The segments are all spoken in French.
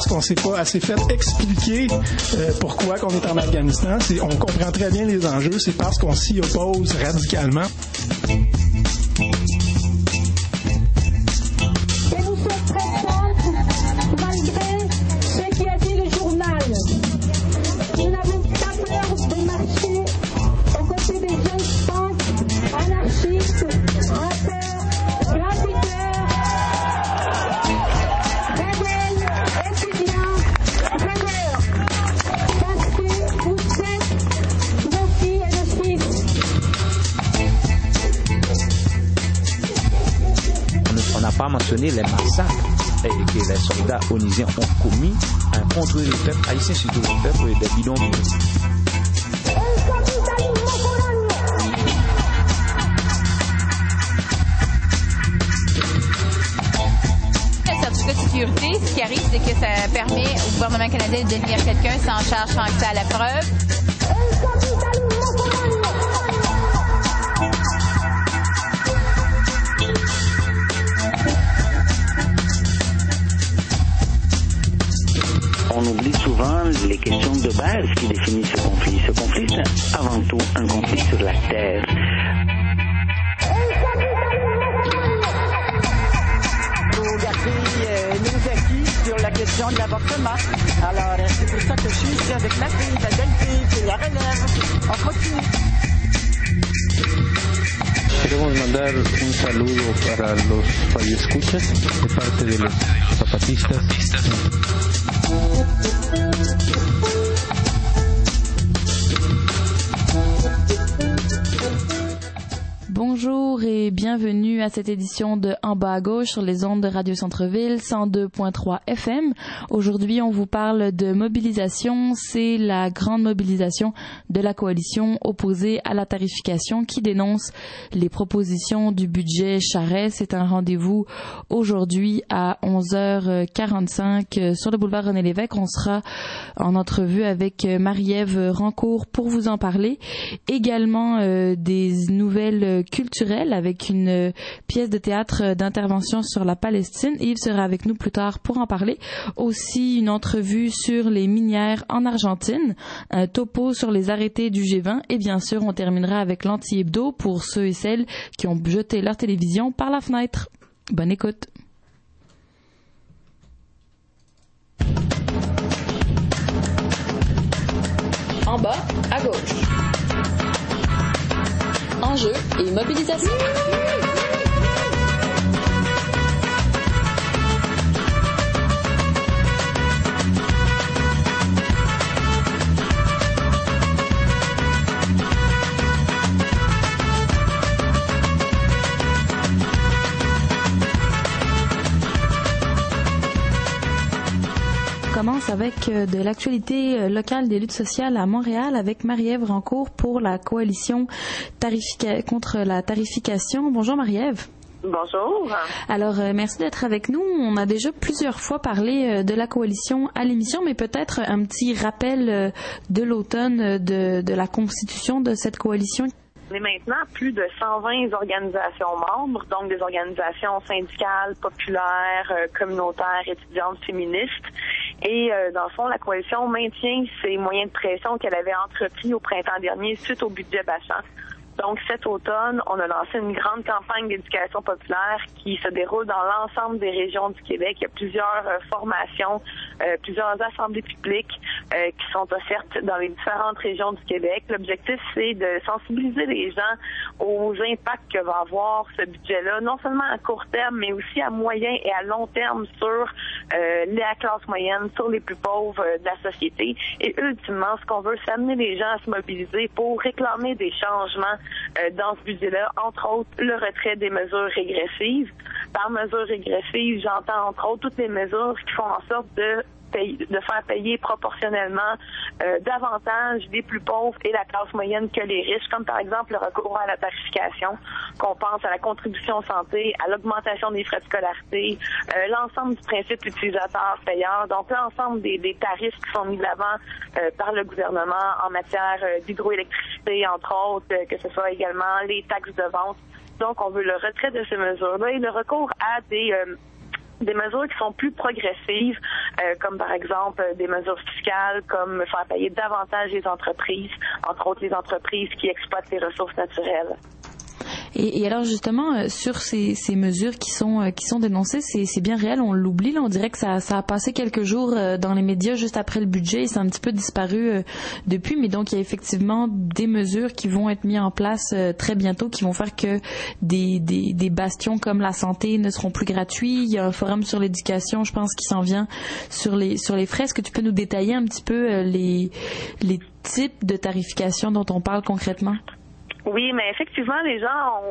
parce qu'on s'est pas assez fait expliquer pourquoi qu'on est en Afghanistan. On comprend très bien les enjeux, c'est parce qu'on s'y oppose radicalement. Et nous sommes très simples, malgré ce qui a dit le journal. Nous n'avons pas peur de marcher aux côtés des jeunes punks, anarchistes, rappeurs, graffiteurs, rebelles, étudiants, rêveurs. Parce que vous êtes nos filles et nos fils. On n'a pas mentionné les massacres que les soldats onusiens ont commis contre le peuple haïtien, surtout le peuple des bidonvilles. Le certificat de sécurité, ce qui arrive, c'est que ça permet au gouvernement canadien de détenir quelqu'un sans charge, sans accès à la preuve. On oublie souvent les questions de base qui définissent ce conflit. Ce conflit, c'est avant tout un conflit sur la terre. Nos filles nous acquis sur la question de l'avortement. Alors, c'est pour ça que je suis ici avec ma fille, la belle fille, qui la relève. On continue. Queremos mandar un saludo para los radioescuchas de parte de los zapatistas. Bonjour et bienvenue à cette édition de En bas à gauche sur les ondes de Radio Centre-Ville 102.3 FM. Aujourd'hui, on vous parle de mobilisation. C'est la grande mobilisation de la coalition opposée à la tarification qui dénonce les propositions du budget Charest. C'est un rendez-vous aujourd'hui à 11h45 sur le boulevard René-Lévesque. On sera en entrevue avec Marie-Ève Rancourt pour vous en parler. Également des nouvelles culturelles avec une pièce de théâtre d'intervention sur la Palestine. Yves sera avec nous plus tard pour en parler. Aussi une entrevue sur les minières en Argentine, un topo sur les arrêtés du G20 et bien sûr on terminera avec l'anti-hebdo pour ceux et celles qui ont jeté leur télévision par la fenêtre. Bonne écoute. En bas, à gauche. Enjeux et mobilisation. Commence avec de l'actualité locale des luttes sociales à Montréal avec Marie-Ève Rancourt pour la coalition contre la tarification. Bonjour Marie-Ève. Bonjour. Alors, merci d'être avec nous. On a déjà plusieurs fois parlé de la coalition à l'émission, mais peut-être un petit rappel de l'automne de la constitution de cette coalition. On est maintenant plus de 120 organisations membres, donc des organisations syndicales, populaires, communautaires, étudiantes, féministes. Et dans le fond, la coalition maintient ses moyens de pression qu'elle avait entrepris au printemps dernier suite au budget Bachand. Donc, cet automne, on a lancé une grande campagne d'éducation populaire qui se déroule dans l'ensemble des régions du Québec. Il y a plusieurs formations, plusieurs assemblées publiques qui sont offertes dans les différentes régions du Québec. L'objectif, c'est de sensibiliser les gens aux impacts que va avoir ce budget-là, non seulement à court terme, mais aussi à moyen et à long terme sur la classe moyenne, sur les plus pauvres de la société. Et ultimement, ce qu'on veut, c'est amener les gens à se mobiliser pour réclamer des changements dans ce budget-là, entre autres le retrait des mesures régressives. Par mesures régressives, j'entends entre autres toutes les mesures qui font en sorte de faire payer proportionnellement davantage les plus pauvres et la classe moyenne que les riches, comme par exemple le recours à la tarification, qu'on pense à la contribution santé, à l'augmentation des frais de scolarité, l'ensemble du principe utilisateur-payeur, donc l'ensemble des tarifs qui sont mis de l'avant par le gouvernement en matière d'hydroélectricité, entre autres, que ce soit également les taxes de vente. Donc, on veut le retrait de ces mesures-là et le recours à des des mesures qui sont plus progressives, comme par exemple des mesures fiscales, comme faire payer davantage les entreprises, entre autres les entreprises qui exploitent les ressources naturelles. Et alors justement sur ces mesures qui sont dénoncées, c'est bien réel, on l'oublie là, on dirait que ça a passé quelques jours dans les médias juste après le budget et c'est un petit peu disparu depuis, mais donc il y a effectivement des mesures qui vont être mises en place très bientôt, qui vont faire que des bastions comme la santé ne seront plus gratuits. Il y a un forum sur l'éducation, je pense, qui s'en vient sur les frais. Est-ce que tu peux nous détailler un petit peu les types de tarification dont on parle concrètement? Oui, mais effectivement, les gens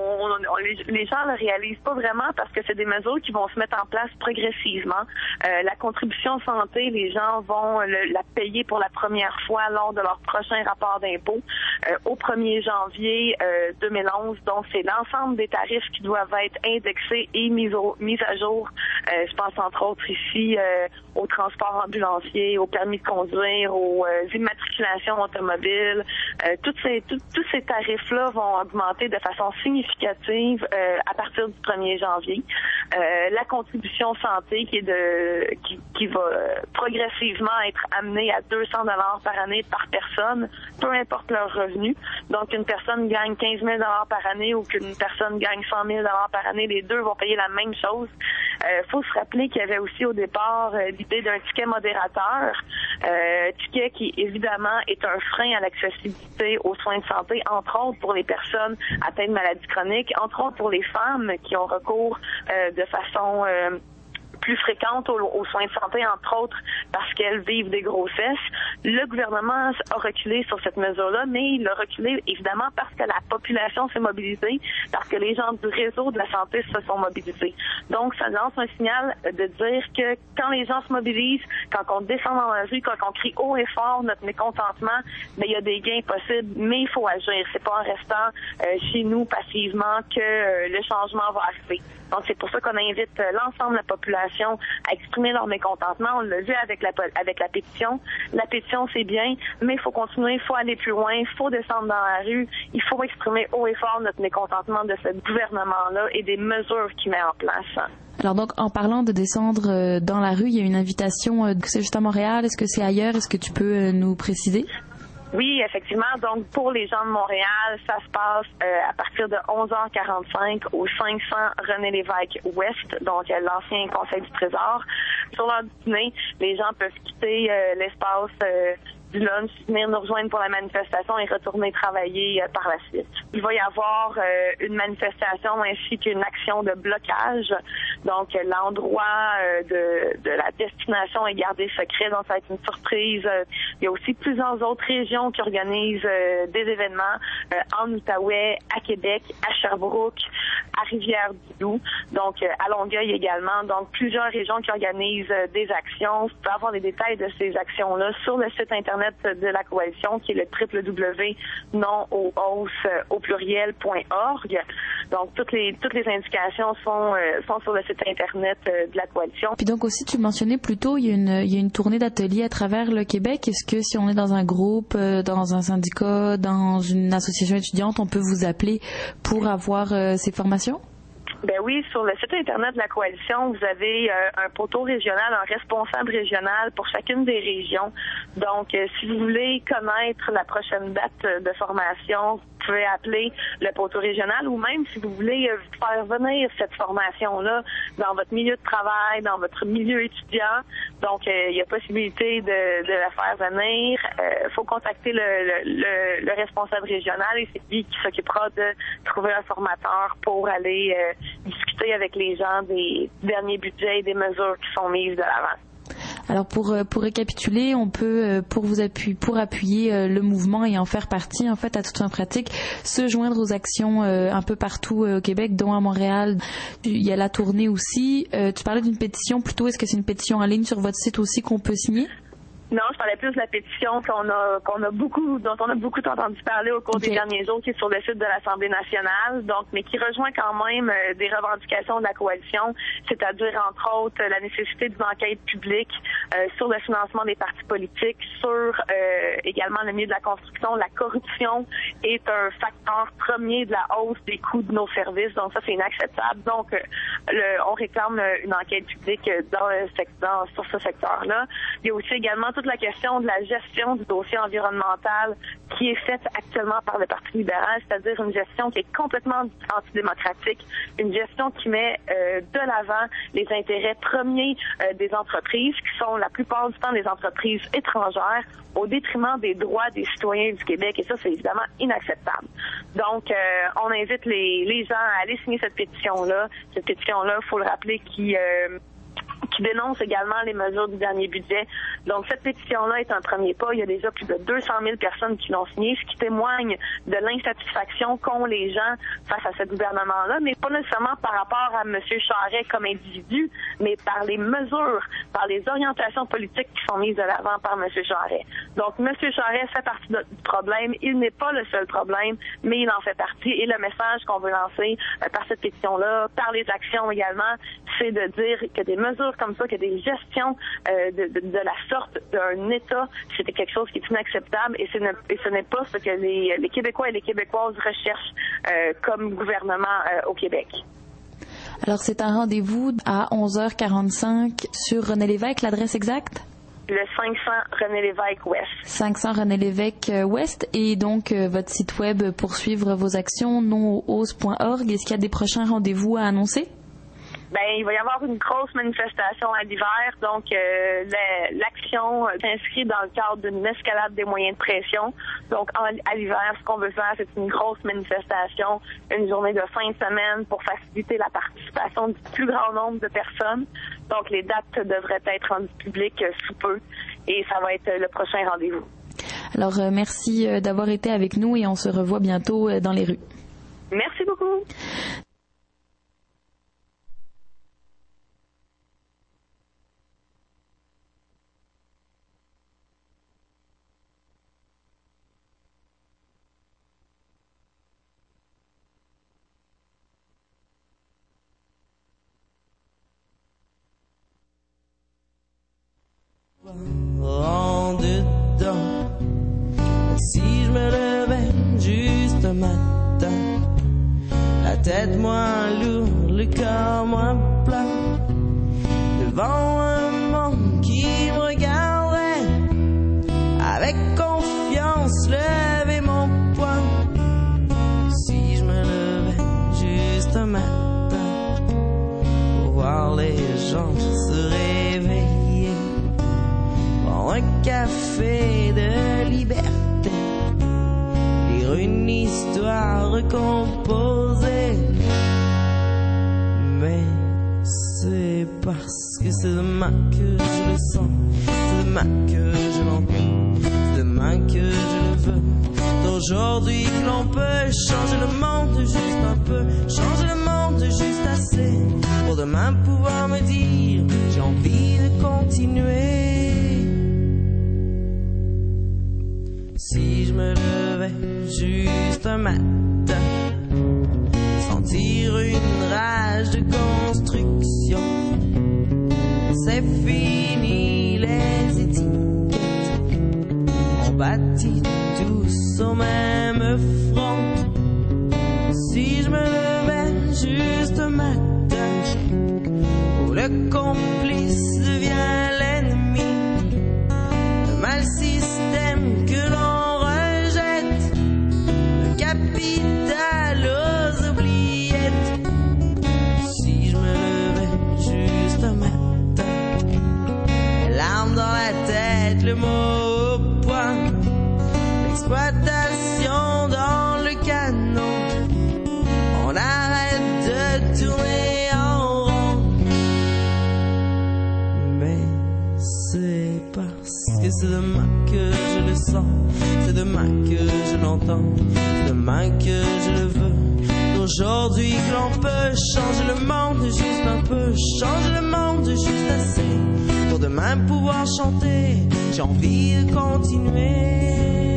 le réalisent pas vraiment parce que c'est des mesures qui vont se mettre en place progressivement. La contribution santé, les gens vont la payer pour la première fois lors de leur prochain rapport d'impôt au 1er janvier 2011. Donc, c'est l'ensemble des tarifs qui doivent être indexés et mis à jour. Je pense entre autres ici au transport ambulancier, au permis de conduire, aux immatriculations automobiles. Tous ces tarifs-là vont augmenter de façon significative à partir du 1er janvier. La contribution santé qui va progressivement être amenée à 200 $ par année par personne, peu importe leur revenu. Donc, une personne gagne 15 000 $ par année ou qu'une personne gagne 100 000 $ par année, les deux vont payer la même chose. Faut se rappeler qu'il y avait aussi au départ l'idée d'un ticket modérateur, ticket qui évidemment est un frein à l'accessibilité aux soins de santé, entre autres pour les personnes atteintes de maladies chroniques, entre autres pour les femmes qui ont recours de façon plus fréquentes aux soins de santé, entre autres parce qu'elles vivent des grossesses. Le gouvernement a reculé sur cette mesure-là, mais il a reculé évidemment parce que la population s'est mobilisée, parce que les gens du réseau de la santé se sont mobilisés. Donc, ça lance un signal de dire que quand les gens se mobilisent, quand on descend dans la rue, quand on crie haut et fort notre mécontentement, ben, il y a des gains possibles, mais il faut agir. C'est pas en restant chez nous passivement que le changement va arriver. Donc, c'est pour ça qu'on invite l'ensemble de la population à exprimer leur mécontentement. On l'a vu avec la pétition. La pétition, c'est bien, mais il faut continuer, il faut aller plus loin, il faut descendre dans la rue, il faut exprimer haut et fort notre mécontentement de ce gouvernement-là et des mesures qu'il met en place. Alors donc, en parlant de descendre dans la rue, il y a une invitation, c'est juste à Montréal, est-ce que c'est ailleurs? Est-ce que tu peux nous préciser? Oui, effectivement. Donc, pour les gens de Montréal, ça se passe à partir de 11h45 au 500 René-Lévesque Ouest, donc l'ancien Conseil du Trésor. Sur l'heure du dîner, les gens peuvent quitter l'espace du lunch, venir nous rejoindre pour la manifestation et retourner travailler par la suite. Il va y avoir une manifestation ainsi qu'une action de blocage. Donc, l'endroit de la destination est gardé secret, donc ça va être une surprise. Il y a aussi plusieurs autres régions qui organisent des événements en Outaouais, à Québec, à Sherbrooke, à Rivière-du-Loup, donc à Longueuil également. Donc, plusieurs régions qui organisent des actions. Vous pouvez avoir les détails de ces actions-là sur le site Internet de la coalition, qui est le www.non-aux-hausses-au-pluriel.org. Donc, toutes les indications sont sur le site Internet de la coalition. Puis donc aussi, tu mentionnais plus tôt, il y a une tournée d'ateliers à travers le Québec. Est-ce que si on est dans un groupe, dans un syndicat, dans une association étudiante, on peut vous appeler pour avoir ces formations? Ben oui, sur le site Internet de la coalition, vous avez un poteau régional, un responsable régional pour chacune des régions. Donc, si vous voulez connaître la prochaine date de formation, vous pouvez appeler le poteau régional, ou même si vous voulez faire venir cette formation-là dans votre milieu de travail, dans votre milieu étudiant. Donc, il y a possibilité de la faire venir. Il faut contacter le responsable régional et c'est lui qui s'occupera de trouver un formateur pour aller discuter avec les gens des derniers budgets et des mesures qui sont mises de l'avant. Alors pour récapituler, on peut pour appuyer le mouvement et en faire partie en fait à toute fin pratique, se joindre aux actions un peu partout au Québec, dont à Montréal. Il y a la tournée aussi. Tu parlais d'une pétition plutôt. Est-ce que c'est une pétition en ligne sur votre site aussi qu'on peut signer? Non, je parlais plus de la pétition dont on a beaucoup entendu parler au cours des derniers jours, qui est sur le site de l'Assemblée nationale, donc, mais qui rejoint quand même des revendications de la coalition, c'est-à-dire, entre autres, la nécessité d'une enquête publique sur le financement des partis politiques, sur également le milieu de la construction. La corruption est un facteur premier de la hausse des coûts de nos services, donc ça, c'est inacceptable. Donc, on réclame une enquête publique sur ce secteur-là. Il y a aussi également toute la question de la gestion du dossier environnemental qui est faite actuellement par le Parti libéral, c'est-à-dire une gestion qui est complètement antidémocratique, une gestion qui met de l'avant les intérêts premiers des entreprises, qui sont la plupart du temps des entreprises étrangères, au détriment des droits des citoyens du Québec, et ça, c'est évidemment inacceptable. Donc, on invite les gens à aller signer cette pétition-là. Cette pétition-là, il faut le rappeler, qui dénonce également les mesures du dernier budget. Donc, cette pétition-là est un premier pas. Il y a déjà plus de 200 000 personnes qui l'ont signée, ce qui témoigne de l'insatisfaction qu'ont les gens face à ce gouvernement-là, mais pas nécessairement par rapport à M. Charest comme individu, mais par les mesures, par les orientations politiques qui sont mises de l'avant par M. Charest. Donc, M. Charest fait partie du problème. Il n'est pas le seul problème, mais il en fait partie. Et le message qu'on veut lancer par cette pétition-là, par les actions également, c'est de dire que des mesures comme ça, que des gestions de la sorte d'un État, c'était quelque chose qui est inacceptable et ce n'est pas ce que les Québécois et les Québécoises recherchent comme gouvernement au Québec. Alors, c'est un rendez-vous à 11h45 sur René Lévesque, l'adresse exacte? Le 500 René Lévesque Ouest. 500 René Lévesque Ouest. Et donc, votre site web pour suivre vos actions, nonauxhausses.org. Est-ce qu'il y a des prochains rendez-vous à annoncer? Il va y avoir une grosse manifestation à l'hiver, donc l'action s'inscrit dans le cadre d'une escalade des moyens de pression. Donc à l'hiver, ce qu'on veut faire, c'est une grosse manifestation, une journée de fin de semaine pour faciliter la participation du plus grand nombre de personnes. Donc les dates devraient être rendues publiques sous peu et ça va être le prochain rendez-vous. Alors merci d'avoir été avec nous et on se revoit bientôt dans les rues. Merci beaucoup. En dedans, si je me levais juste un matin, la tête moins lourde, le corps moins plat, devant un monde qui me regarderait avec confiance, lever mon poing. Si je me levais juste un matin pour voir les gens se réveiller, un café de liberté, lire une histoire recomposée. Mais c'est parce que c'est demain que je le sens, c'est demain que je l'entends, c'est demain que je le veux. D'aujourd'hui que l'on peut changer le monde juste un peu, changer le monde juste assez, pour demain pouvoir me dire j'ai envie de continuer. Si je me levais juste un matin, sentir une rage de construction, c'est fini les étiquettes, on bâtit tous au même front. Si je me levais juste un matin, où le complice devient l'ennemi, le mal système que l'on capital aux oubliettes. Si je me levais juste un matin, l'arme dans la tête, le mot au poing, l'exploitation dans le canon, on arrête de tourner en rond. Mais c'est parce que c'est demain que je le sens, c'est demain que je l'entends, demain que je le veux. D'aujourd'hui que l'on peut changer le monde juste un peu, changer le monde juste assez, pour demain pouvoir chanter. J'ai envie de continuer.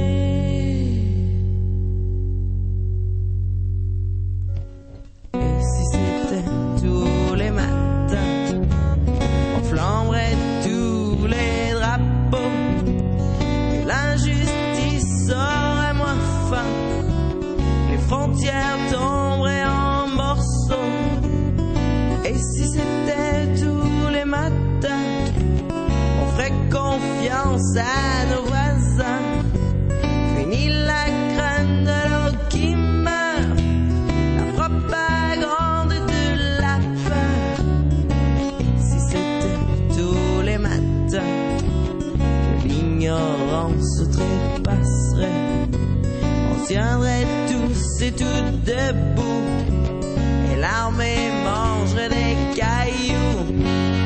Et si c'était tous les matins, on flamberait tous les drapeaux, que l'injustice aurait moins faim, les frontières tomberaient en morceaux. Et si c'était tous les matins, on ferait confiance à nos voisins. Fini la crainte de l'eau qui meurt, la propagande de la peur. Et si c'était tous les matins que l'ignorance se trépasserait, on tiendrait tous et toutes debout, et l'armée mangerait des cailloux.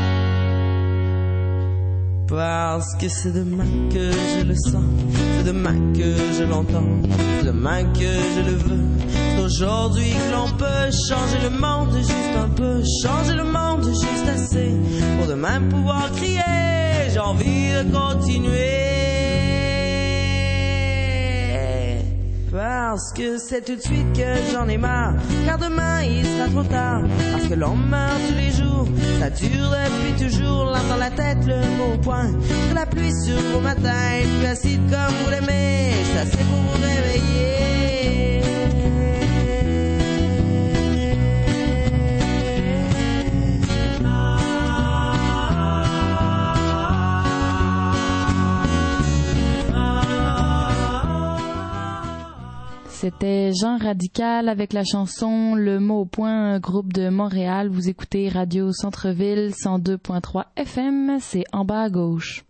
Parce que c'est demain que je le sens, c'est demain que je l'entends, c'est demain que je le veux. C'est aujourd'hui que l'on peut changer le monde juste un peu, changer le monde juste assez, pour demain pouvoir crier, j'ai envie de continuer. Parce que c'est tout de suite que j'en ai marre, car demain il sera trop tard. Parce que l'on meurt tous les jours, ça dure depuis toujours. L'un dans la tête, le mot au point, que la pluie sur vos matins est plus acide comme vous l'aimez. Ça c'est pour vous réveiller. C'était Jean Radical avec la chanson Le mot au point, un groupe de Montréal. Vous écoutez Radio Centre-Ville 102.3 FM, c'est en bas à gauche.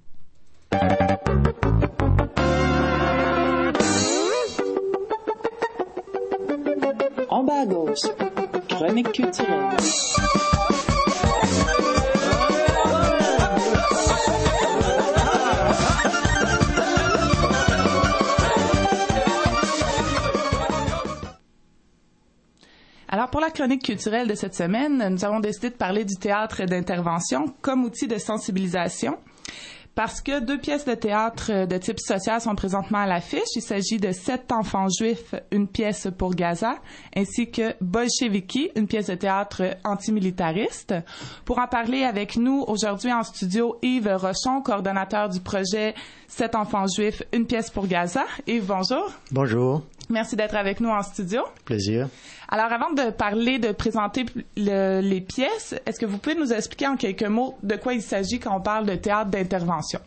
En bas à gauche, chronique culturelle. Alors, pour la chronique culturelle de cette semaine, nous avons décidé de parler du théâtre d'intervention comme outil de sensibilisation. Parce que 2 pièces de théâtre de type social sont présentement à l'affiche. Il s'agit de 7 enfants juifs, une pièce pour Gaza, ainsi que Bolcheviki, une pièce de théâtre antimilitariste. Pour en parler avec nous aujourd'hui en studio, Yves Rochon, coordonnateur du projet 7 enfants juifs, une pièce pour Gaza. Yves, bonjour. Bonjour. Merci d'être avec nous en studio. Plaisir. Alors, avant de présenter les pièces, est-ce que vous pouvez nous expliquer en quelques mots de quoi il s'agit quand on parle de théâtre d'intervention?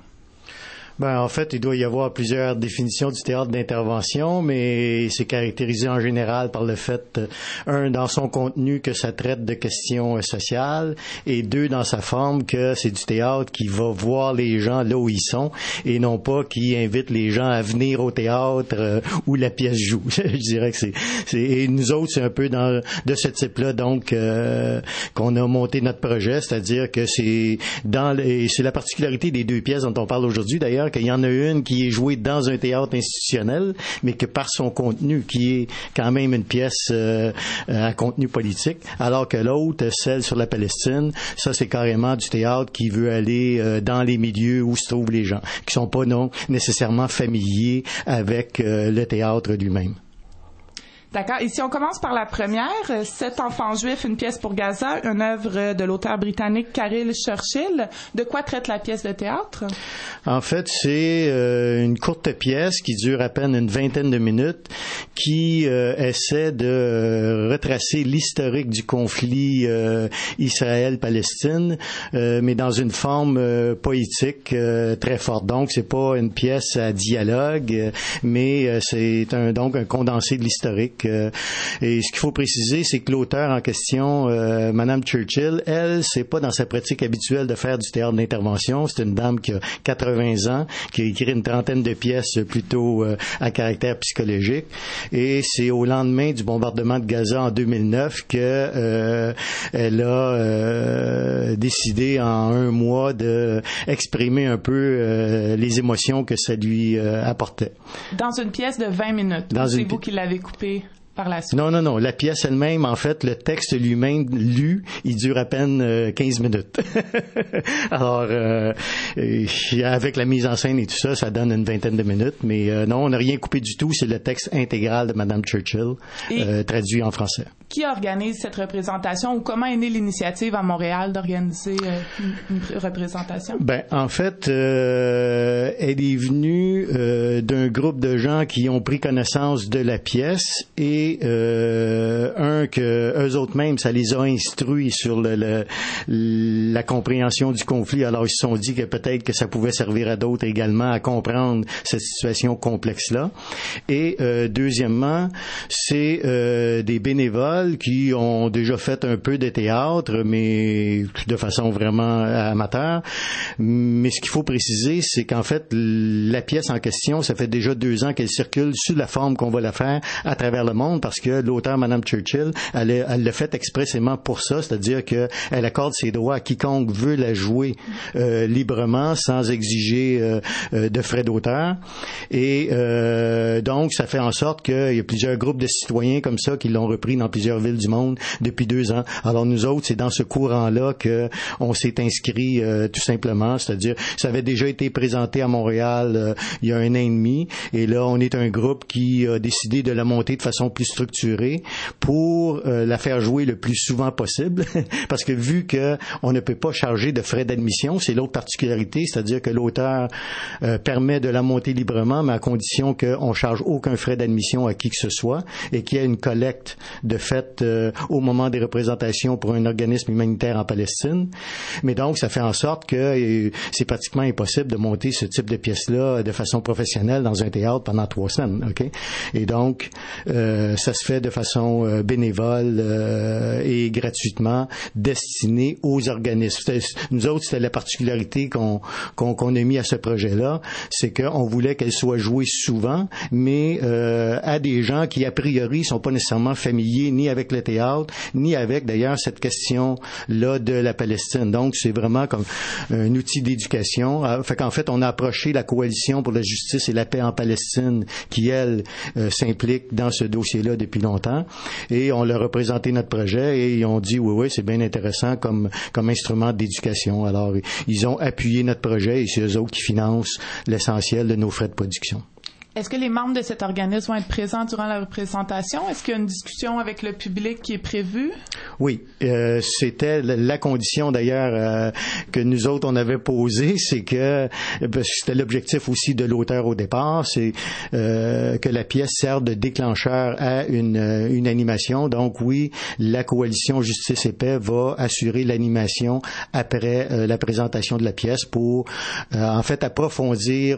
En fait, il doit y avoir plusieurs définitions du théâtre d'intervention, mais c'est caractérisé en général par le fait, dans son contenu, que ça traite de questions sociales, et 2, dans sa forme, que c'est du théâtre qui va voir les gens là où ils sont, et non pas qui invite les gens à venir au théâtre où la pièce joue. Je dirais que et nous autres, c'est un peu de ce type-là, donc, qu'on a monté notre projet, c'est-à-dire que c'est la particularité des 2 pièces dont on parle aujourd'hui, d'ailleurs, qu'il y en a une qui est jouée dans un théâtre institutionnel, mais que par son contenu, qui est quand même une pièce à contenu politique, alors que l'autre, celle sur la Palestine, ça c'est carrément du théâtre qui veut aller dans les milieux où se trouvent les gens, qui sont pas non nécessairement familiers avec le théâtre lui-même. D'accord. Et si on commence par la première, 7 enfants juifs, une pièce pour Gaza, une œuvre de l'auteur britannique Caril Churchill. De quoi traite la pièce de théâtre? En fait, c'est une courte pièce qui dure à peine une vingtaine de minutes, qui essaie de retracer l'historique du conflit Israël-Palestine, mais dans une forme poétique très forte. Donc, c'est pas une pièce à dialogue, mais c'est donc un condensé de l'historique. Et ce qu'il faut préciser, c'est que l'auteur en question, Madame Churchill, elle, c'est pas dans sa pratique habituelle de faire du théâtre d'intervention. C'est une dame qui a 80 ans, qui a écrit une trentaine de pièces plutôt à caractère psychologique. Et c'est au lendemain du bombardement de Gaza en 2009 que elle a décidé en un mois de exprimer un peu les émotions que ça lui apportait. Dans une pièce de 20 minutes. C'est vous qui l'avez coupée. par la suite? Non. La pièce elle-même, en fait, le texte lui-même lu, il dure à peine 15 minutes. Alors, avec la mise en scène et tout ça, ça donne une vingtaine de minutes. Mais non, on n'a rien coupé du tout. C'est le texte intégral de Madame Churchill, traduit en français. Qui organise cette représentation ou comment est née l'initiative à Montréal d'organiser une représentation? Ben, en fait, elle est venue d'un groupe de gens qui ont pris connaissance de la pièce et que eux autres mêmes, ça les a instruits sur la compréhension du conflit. Alors, ils se sont dit que peut-être que ça pouvait servir à d'autres également à comprendre cette situation complexe-là. Et deuxièmement, c'est des bénévoles qui ont déjà fait un peu de théâtre, mais de façon vraiment amateur. Mais ce qu'il faut préciser, c'est qu'en fait, la pièce en question, ça fait déjà 2 ans qu'elle circule sous la forme qu'on va la faire à travers le monde, parce que l'auteur, Mme Churchill, elle l'a fait expressément pour ça, c'est-à-dire qu'elle accorde ses droits à quiconque veut la jouer librement, sans exiger de frais d'auteur. Et donc, ça fait en sorte qu'il y a plusieurs groupes de citoyens comme ça qui l'ont repris dans plusieurs villes du monde depuis 2 ans. Alors, nous autres, c'est dans ce courant-là qu'on s'est inscrit tout simplement, c'est-à-dire, ça avait déjà été présenté à Montréal il y a 1 an et demi, et là, on est un groupe qui a décidé de la monter de façon plus structurée pour la faire jouer le plus souvent possible, parce que vu qu'on ne peut pas charger de frais d'admission, c'est l'autre particularité, c'est-à-dire que l'auteur permet de la monter librement, mais à condition qu'on charge aucun frais d'admission à qui que ce soit, et qu'il y ait une collecte de fait au moment des représentations pour un organisme humanitaire en Palestine. Mais donc, ça fait en sorte que c'est pratiquement impossible de monter ce type de pièce-là de façon professionnelle dans un théâtre pendant 3 semaines. Okay? Et donc, ça se fait de façon bénévole et gratuitement, destinée aux organismes. Nous autres, c'était la particularité qu'on a mis à ce projet-là, c'est qu'on voulait qu'elle soit jouée souvent, mais à des gens qui, a priori, sont pas nécessairement familiers ni avec le théâtre, ni avec, d'ailleurs, cette question-là de la Palestine. Donc, c'est vraiment comme un outil d'éducation. Fait qu'en fait, on a approché la Coalition pour la justice et la paix en Palestine, qui, elle, s'implique dans ce dossier-là depuis longtemps, et on leur a présenté notre projet, et ils ont dit, oui, c'est bien intéressant comme instrument d'éducation. Alors, ils ont appuyé notre projet, et c'est eux autres qui financent l'essentiel de nos frais de production. Est-ce que les membres de cet organisme vont être présents durant la représentation? Est-ce qu'il y a une discussion avec le public qui est prévue? Oui, c'était la condition d'ailleurs que nous autres on avait posée, c'est que c'était l'objectif aussi de l'auteur au départ, c'est que la pièce serve de déclencheur à une animation. Donc oui, la Coalition Justice et Paix va assurer l'animation après la présentation de la pièce pour en fait approfondir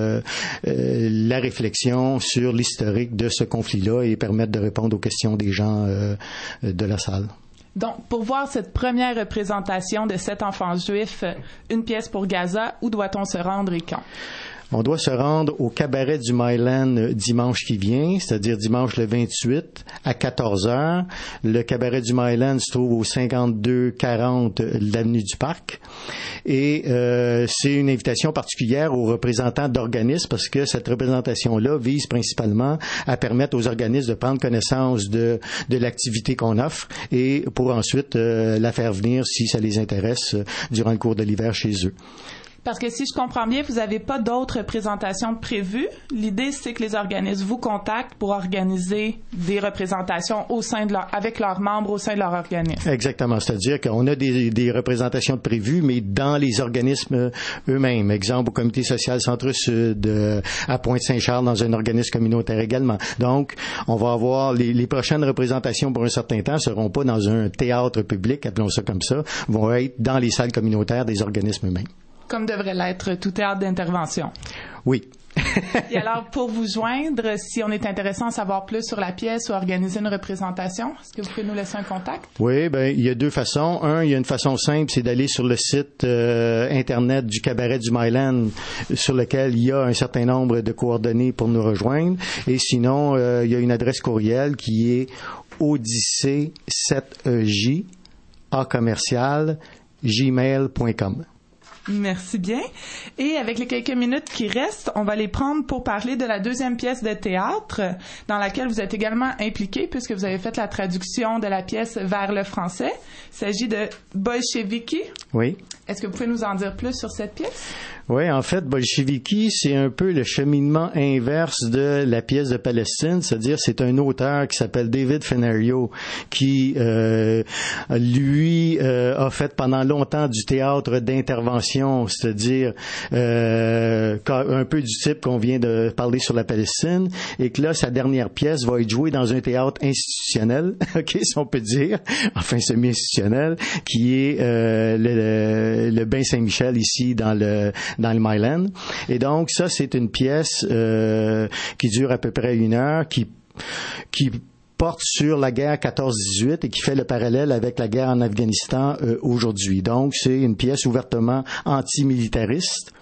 la réflexion sur l'historique de ce conflit-là et permettre de répondre aux questions des gens de la salle. Donc, pour voir cette première représentation de 7 enfants juifs, une pièce pour Gaza, où doit-on se rendre et quand? On doit se rendre au Cabaret du Myland dimanche qui vient, c'est-à-dire dimanche le 28 à 14h. Le Cabaret du Myland se trouve au 5240 l'avenue du Parc. Et c'est une invitation particulière aux représentants d'organismes parce que cette représentation-là vise principalement à permettre aux organismes de prendre connaissance de l'activité qu'on offre et pour ensuite la faire venir si ça les intéresse durant le cours de l'hiver chez eux. Parce que si je comprends bien, vous n'avez pas d'autres représentations prévues. L'idée, c'est que les organismes vous contactent pour organiser des représentations avec leurs membres au sein de leur organisme. Exactement. C'est-à-dire qu'on a des représentations prévues, mais dans les organismes eux-mêmes. Exemple, au Comité social Centre-Sud, à Pointe-Saint-Charles, dans un organisme communautaire également. Donc, on va avoir les prochaines représentations pour un certain temps ne seront pas dans un théâtre public, appelons ça comme ça, vont être dans les salles communautaires des organismes eux-mêmes. Comme devrait l'être tout théâtre d'intervention. Oui. Et alors, pour vous joindre, si on est intéressé à en savoir plus sur la pièce ou organiser une représentation, est-ce que vous pouvez nous laisser un contact? Oui, il y a 2 façons. Il y a une façon simple, c'est d'aller sur le site Internet du Cabaret du Myland, sur lequel il y a un certain nombre de coordonnées pour nous rejoindre. Et sinon, il y a une adresse courriel qui est odyssée7j@gmail.com. Merci bien. Et avec les quelques minutes qui restent, on va les prendre pour parler de la deuxième pièce de théâtre dans laquelle vous êtes également impliqué puisque vous avez fait la traduction de la pièce vers le français. Il s'agit de Bolcheviki. Oui. Est-ce que vous pouvez nous en dire plus sur cette pièce? Oui, en fait, Bolcheviki, c'est un peu le cheminement inverse de la pièce de Palestine, c'est-à-dire c'est un auteur qui s'appelle David Fenario qui, lui, a fait pendant longtemps du théâtre d'intervention, c'est-à-dire un peu du type qu'on vient de parler sur la Palestine, et que là, sa dernière pièce va être jouée dans un théâtre institutionnel, ok, si on peut dire, enfin semi-institutionnel, qui est le Bain Saint-Michel ici dans le Myland. Et donc, ça, c'est une pièce qui dure à peu près 1 heure, qui porte sur la guerre 14-18 et qui fait le parallèle avec la guerre en Afghanistan aujourd'hui. Donc, c'est une pièce ouvertement antimilitariste.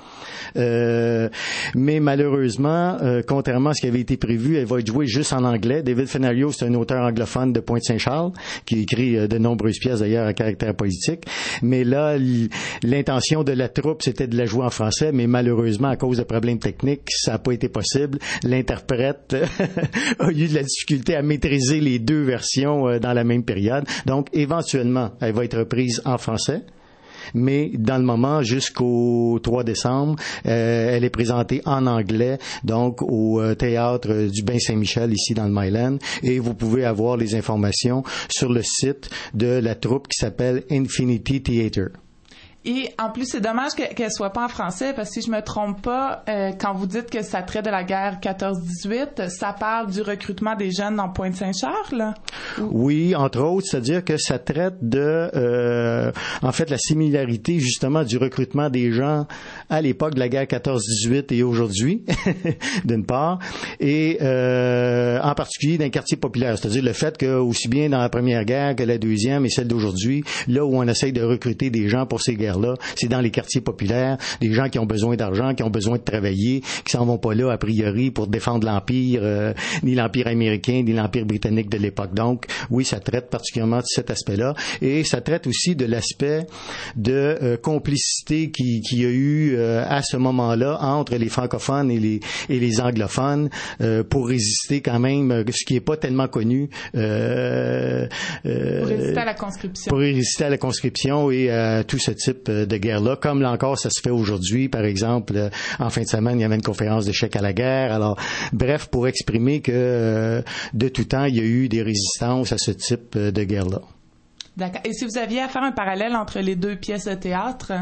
Mais malheureusement, contrairement à ce qui avait été prévu, elle va être jouée juste en anglais. David Fenario, c'est un auteur anglophone de Pointe-Saint-Charles qui écrit de nombreuses pièces d'ailleurs à caractère politique. Mais là, l'intention de la troupe, c'était de la jouer en français, mais malheureusement, à cause de problèmes techniques, ça n'a pas été possible. L'interprète a eu de la difficulté à maîtriser les deux versions dans la même période. Donc, éventuellement, elle va être reprise en français. Mais dans le moment, jusqu'au 3 décembre, elle est présentée en anglais, donc au théâtre du Bain Saint-Michel, ici dans le Myland, et vous pouvez avoir les informations sur le site de la troupe qui s'appelle Infinity Theatre. Et en plus, c'est dommage qu'elle soit pas en français, parce que si je me trompe pas, quand vous dites que ça traite de la guerre 14-18, ça parle du recrutement des jeunes dans Pointe-Saint-Charles? Oui, entre autres, c'est-à-dire que ça traite de, en fait, la similarité justement du recrutement des gens à l'époque de la guerre 14-18 et aujourd'hui, d'une part, et en particulier dans les quartiers populaires, c'est-à-dire le fait que aussi bien dans la première guerre que la deuxième et celle d'aujourd'hui, là où on essaye de recruter des gens pour ces guerres là, c'est dans les quartiers populaires, des gens qui ont besoin d'argent, qui ont besoin de travailler, qui s'en vont pas là a priori pour défendre l'Empire, ni l'Empire américain, ni l'Empire britannique de l'époque. Donc, oui, ça traite particulièrement de cet aspect-là. Et ça traite aussi de l'aspect de complicité qu'il y a eu à ce moment-là entre les francophones et les anglophones pour résister quand même, ce qui est pas tellement connu. Pour résister à la conscription. Pour résister à la conscription et à tout ce type de guerre-là, comme là encore ça se fait aujourd'hui. Par exemple, en fin de semaine, il y avait une conférence d'échec à la guerre. Alors, bref, pour exprimer que de tout temps, il y a eu des résistances à ce type de guerre-là. D'accord. Et si vous aviez à faire un parallèle entre les deux pièces de théâtre?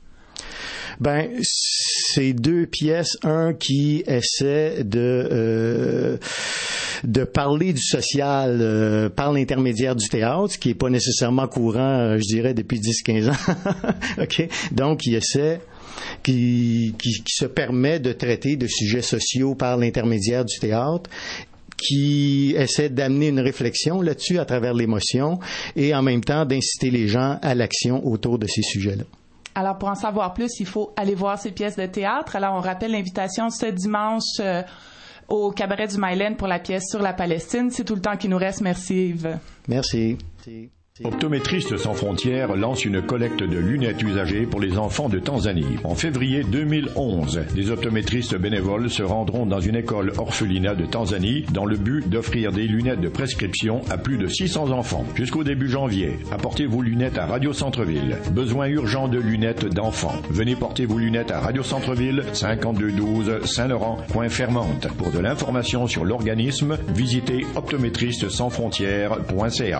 Ben, c'est deux pièces, un qui essaie de parler du social par l'intermédiaire du théâtre, ce qui est pas nécessairement courant, je dirais, depuis 10-15 ans. OK? Donc, il essaie qui se permet de traiter de sujets sociaux par l'intermédiaire du théâtre, qui essaie d'amener une réflexion là-dessus à travers l'émotion et en même temps d'inciter les gens à l'action autour de ces sujets-là. Alors, pour en savoir plus, il faut aller voir ces pièces de théâtre. Alors, on rappelle l'invitation ce dimanche au Cabaret du Myland pour la pièce sur la Palestine. C'est tout le temps qui nous reste. Merci, Yves. Merci. Optométristes sans frontières lance une collecte de lunettes usagées pour les enfants de Tanzanie. En février 2011, des optométristes bénévoles se rendront dans une école orphelinat de Tanzanie dans le but d'offrir des lunettes de prescription à plus de 600 enfants. Jusqu'au début janvier, apportez vos lunettes à Radio Centre-Ville. Besoin urgent de lunettes d'enfants. Venez porter vos lunettes à Radio Centre-Ville, 5212 Saint-Laurent, coin Fermante. Pour de l'information sur l'organisme, visitez optométristesansfrontières.ca.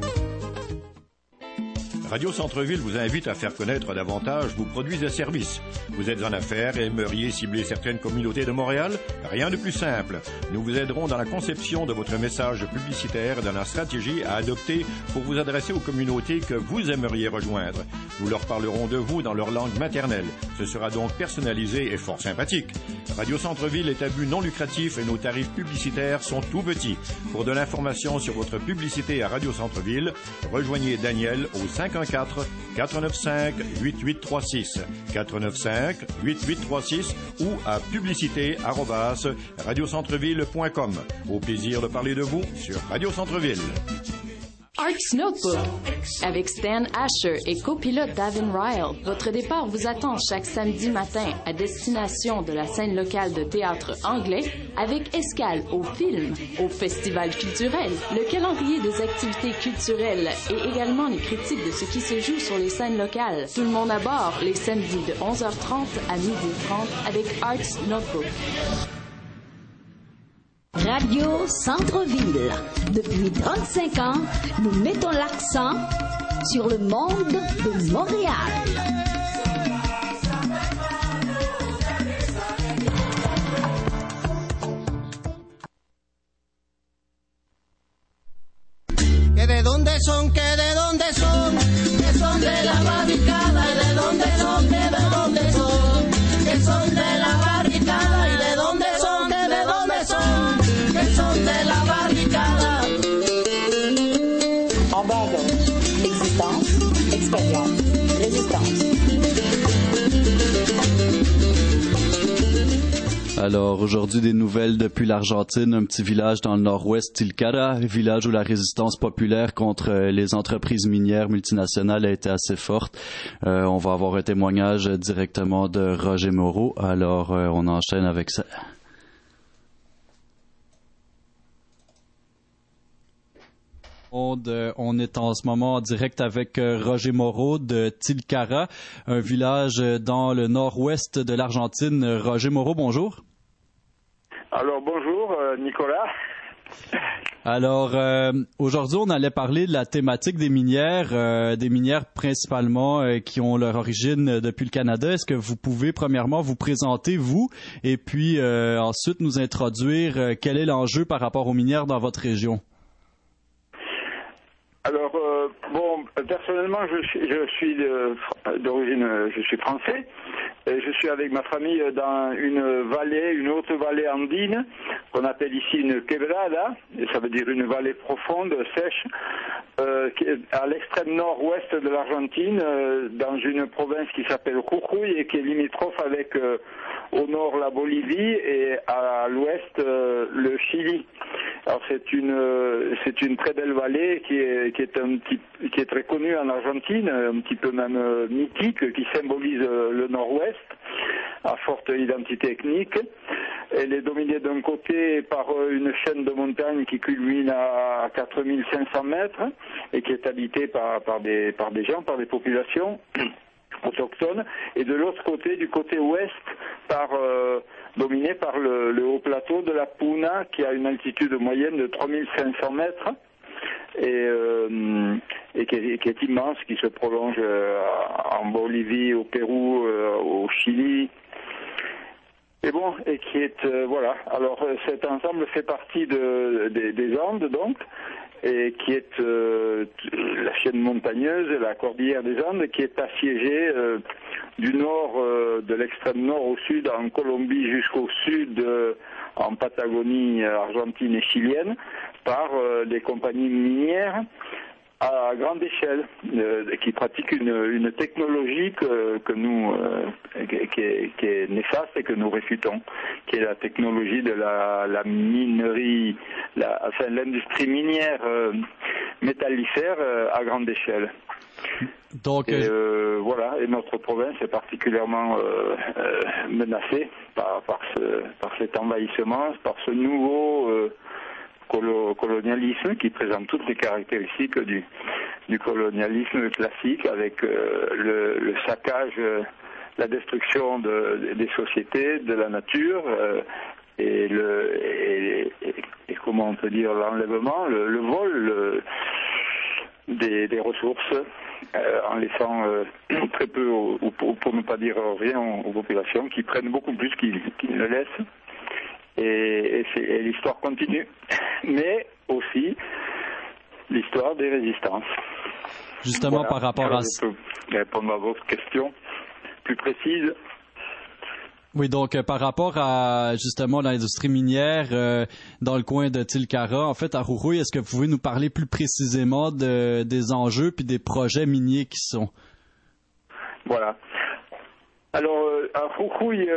Radio Centre-Ville vous invite à faire connaître davantage vos produits et services. Vous êtes en affaires et aimeriez cibler certaines communautés de Montréal? Rien de plus simple. Nous vous aiderons dans la conception de votre message publicitaire et dans la stratégie à adopter pour vous adresser aux communautés que vous aimeriez rejoindre. Nous leur parlerons de vous dans leur langue maternelle. Ce sera donc personnalisé et fort sympathique. Radio Centre-Ville est à but non lucratif et nos tarifs publicitaires sont tout petits. Pour de l'information sur votre publicité à Radio Centre-Ville, rejoignez Daniel au 514-495-8836, 495-8836 ou à publicité@radiocentreville.com. Au plaisir de parler de vous sur Radio Centre-Ville. Arts Notebook. Avec Stan Asher et copilote Davin Ryle, votre départ vous attend chaque samedi matin à destination de la scène locale de théâtre anglais avec escale au film, au festival culturel, le calendrier des activités culturelles et également les critiques de ce qui se joue sur les scènes locales. Tout le monde à bord les samedis de 11h30 à 12h30 avec Arts Notebook. Radio Centre-Ville. Depuis 35 ans, nous mettons l'accent sur le monde de Montréal. Que de dónde son, que de dónde son, que son de la barricada y de dónde son, que de dónde son, que son de la barricada y de dónde son, que de dónde son, que son de la barricada. En bas à gauche, existence, expérience, résistance. Alors, aujourd'hui, des nouvelles depuis l'Argentine, un petit village dans le nord-ouest, Tilcara, village où la résistance populaire contre les entreprises minières multinationales a été assez forte. On va avoir un témoignage directement de Roger Moreau. Alors, on enchaîne avec ça. On est en ce moment en direct avec Roger Moreau de Tilcara, un village dans le nord-ouest de l'Argentine. Roger Moreau, bonjour. Alors bonjour Nicolas. Alors aujourd'hui on allait parler de la thématique des minières principalement qui ont leur origine depuis le Canada. Est-ce que vous pouvez premièrement vous présenter vous et puis ensuite nous introduire quel est l'enjeu par rapport aux minières dans votre région? Alors bon, personnellement je suis d'origine, je suis français. Et je suis avec ma famille dans une vallée, une haute vallée andine, qu'on appelle ici une quebrada, et ça veut dire une vallée profonde, sèche, qui est à l'extrême nord-ouest de l'Argentine, dans une province qui s'appelle Jujuy et qui est limitrophe avec au nord la Bolivie et à l'ouest le Chili. Alors c'est une très belle vallée qui est très connue en Argentine, un petit peu même mythique, qui symbolise le nord-ouest à forte identité ethnique. Elle est dominée d'un côté par une chaîne de montagnes qui culmine à 4500 mètres et qui est habitée par des gens, par des populations autochtones, et de l'autre côté, du côté ouest, dominé par le haut plateau de la Puna qui a une altitude moyenne de 3500 mètres et qui est immense, qui se prolonge en Bolivie, au Pérou, au Chili. Et bon, et qui est voilà. Alors cet ensemble fait partie des Andes donc, et qui est la chaîne montagneuse, la cordillère des Andes, qui est assiégée du nord, de l'extrême nord au sud, en Colombie jusqu'au sud, en Patagonie argentine et chilienne, par des compagnies minières à grande échelle, qui pratiquent une technologie qui est néfaste et que nous réfutons, qui est la technologie de la minerie, l'industrie minière métallifère à grande échelle. Donc, voilà, et notre province est particulièrement menacée par cet envahissement, par ce nouveau colonialisme qui présente toutes les caractéristiques du colonialisme classique, avec le saccage, la destruction des sociétés, de la nature, et comment on peut dire, l'enlèvement, le vol des ressources, en laissant très peu, ou pour ne pas dire rien, aux populations qui prennent beaucoup plus qu'ils ne laissent. Et l'histoire continue, mais aussi l'histoire des résistances. Justement, voilà, par rapport à... Je peux répondre à votre question plus précise. Oui, donc par rapport à justement l'industrie minière dans le coin de Tilcara, en fait à Jujuy, est-ce que vous pouvez nous parler plus précisément des enjeux puis des projets miniers qui sont? Voilà. Alors, à Jujuy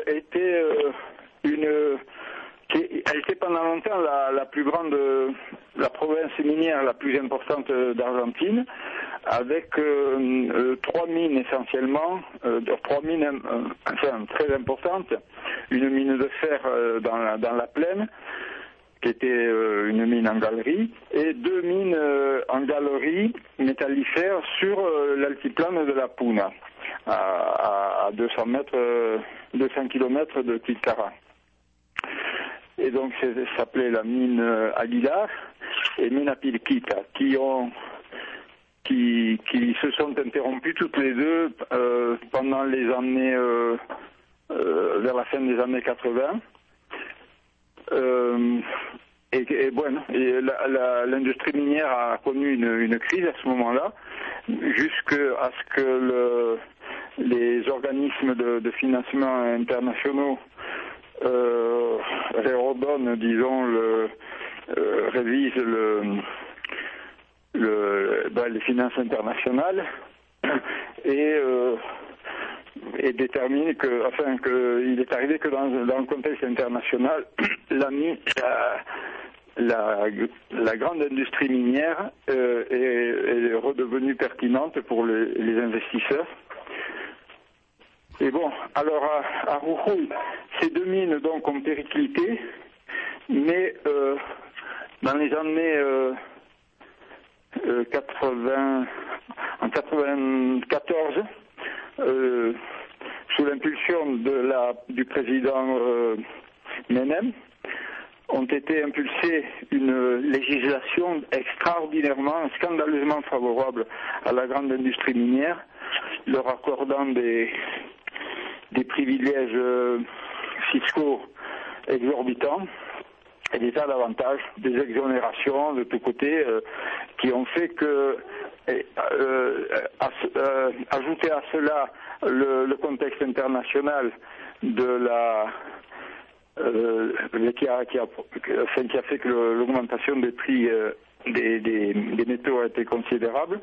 elle était pendant longtemps la plus grande la province minière la plus importante d'Argentine, avec 3 mines essentiellement, 3 mines très importantes, une mine de fer dans la plaine, qui était une mine en galerie, et 2 mines en galerie métallifères sur l'altiplano de la Puna, à 200 km de Tilcara. Et donc ça s'appelait la mine Aguilar et Minapilquita, qui se sont interrompues toutes les deux pendant les années vers la fin des années 80. L'industrie minière a connu une crise à ce moment-là, jusqu'à ce que les organismes de financement internationaux réordonnent, disons, révisent les finances internationales et détermine qu'il est arrivé que dans le contexte international, la grande industrie minière est redevenue pertinente pour les investisseurs. Et bon, alors à Jujuy, ces 2 mines donc ont périclité, mais dans les années 94, sous l'impulsion du président Menem, ont été impulsées une législation extraordinairement, scandaleusement favorable à la grande industrie minière, leur accordant des privilèges fiscaux exorbitants et des tas d'avantages, des exonérations de tous côtés, qui ont fait que, ajouter à cela le contexte international qui a fait que l'augmentation des prix des métaux a été considérable.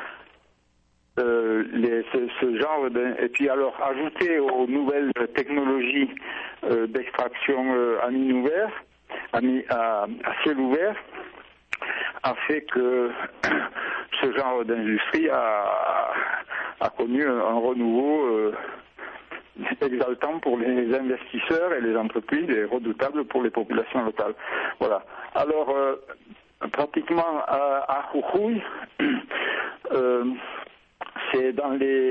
Et puis alors ajouter aux nouvelles technologies d'extraction à mine ouverte, à ciel ouvert, a fait que ce genre d'industrie a connu un renouveau exaltant pour les investisseurs et les entreprises et redoutable pour les populations locales. Voilà. Alors, pratiquement à Jujuy, c'est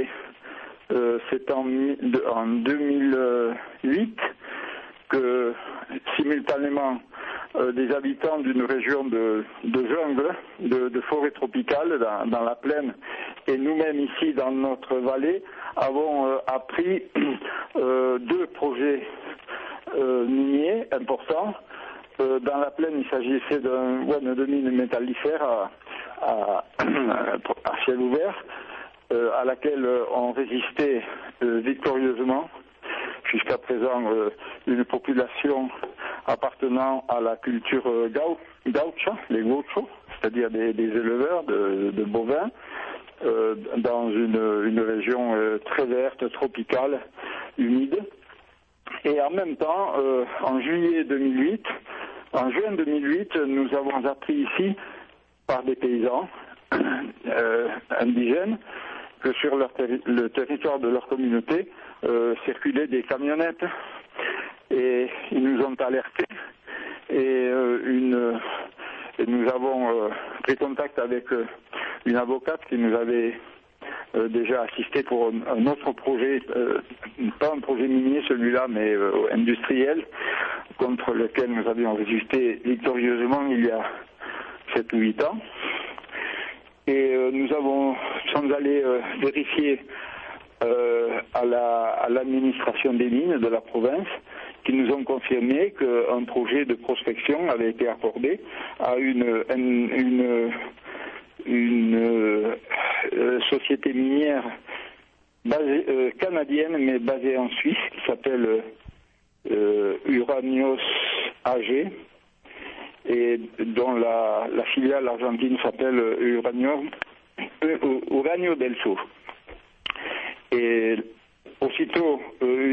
en 2008 que simultanément des habitants d'une région de jungle, de forêt tropicale dans la plaine, et nous-mêmes ici dans notre vallée, avons appris 2 projets miniers importants. Dans la plaine, il s'agissait de mine métallifère à ciel ouvert, à laquelle on résistait victorieusement jusqu'à présent une population appartenant à la culture gaucha, les gauchos, c'est-à-dire des éleveurs de bovins, dans une région très verte, tropicale, humide. Et en même temps, en juin 2008, nous avons appris ici, par des paysans indigènes, que sur le territoire de leur communauté circulaient des camionnettes. Et ils nous ont alertés et nous avons pris contact avec une avocate qui nous avait déjà assisté pour un autre projet, pas un projet minier celui-là, mais industriel, contre lequel nous avions résisté victorieusement il y a 7 ou 8 ans. Et nous sommes allés vérifier à l'administration des mines de la province, qui nous ont confirmé qu'un projet de prospection avait été accordé à une société minière canadienne mais basée en Suisse, qui s'appelle Uranios AG, et dont la filiale argentine s'appelle Uranio del Sur. Et aussitôt,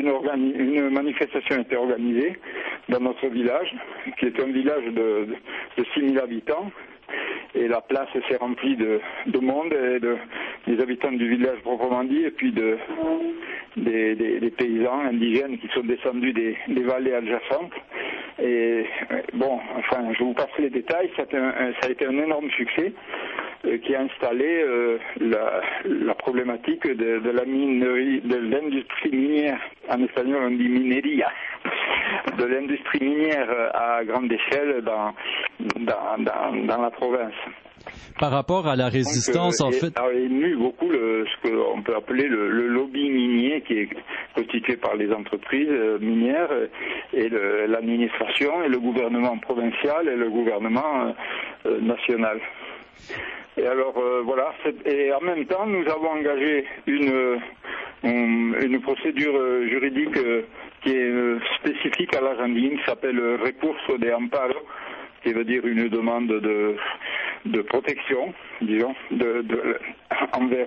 une manifestation a été organisée dans notre village, qui est un village de 6 000 habitants. Et la place s'est remplie de monde, et des habitants du village proprement dit, et puis des paysans indigènes qui sont descendus des vallées adjacentes. Et bon, enfin, je vous passe les détails. Ça a été un énorme succès qui a installé la problématique de la minerie, de l'industrie minière. En espagnol, on dit minería. De l'industrie minière à grande échelle dans la province. Par rapport à la résistance, donc, en fait... a ému beaucoup ce qu'on peut appeler le lobby minier, qui est constitué par les entreprises minières et l'administration et le gouvernement provincial et le gouvernement national. Et alors voilà, et en même temps nous avons engagé une procédure juridique qui est spécifique à l'Argentine, qui s'appelle recurso de amparo, qui veut dire une demande de protection, disons, envers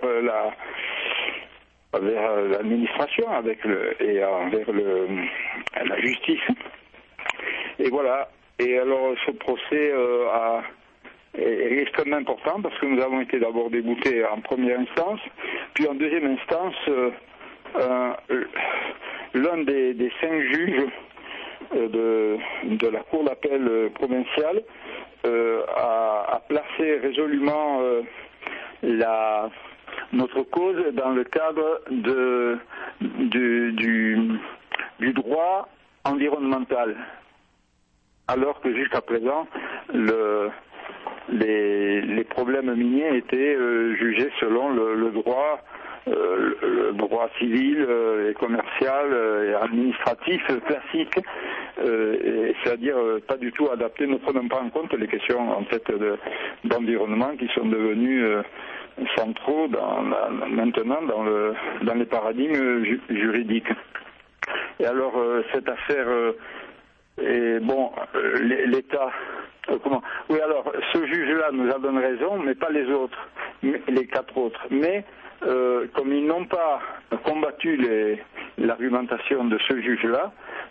l'administration et envers la justice. Et voilà. Et alors ce procès est extrêmement important parce que nous avons été d'abord déboutés en première instance, puis en deuxième instance, l'un des 5 juges de la Cour d'appel provinciale a placé résolument notre cause dans le cadre du droit environnemental, alors que jusqu'à présent les problèmes miniers étaient jugés selon le droit civil et commercial et administratif classique, c'est-à-dire pas du tout adapté, ne prenant pas en compte les questions en fait d'environnement qui sont devenues centraux maintenant dans les paradigmes juridiques. Et alors cette affaire et bon, l'État... Oui, alors, ce juge-là nous a donné raison, mais pas les autres, les 4 autres. Mais, comme ils n'ont pas combattu l'argumentation de ce juge-là,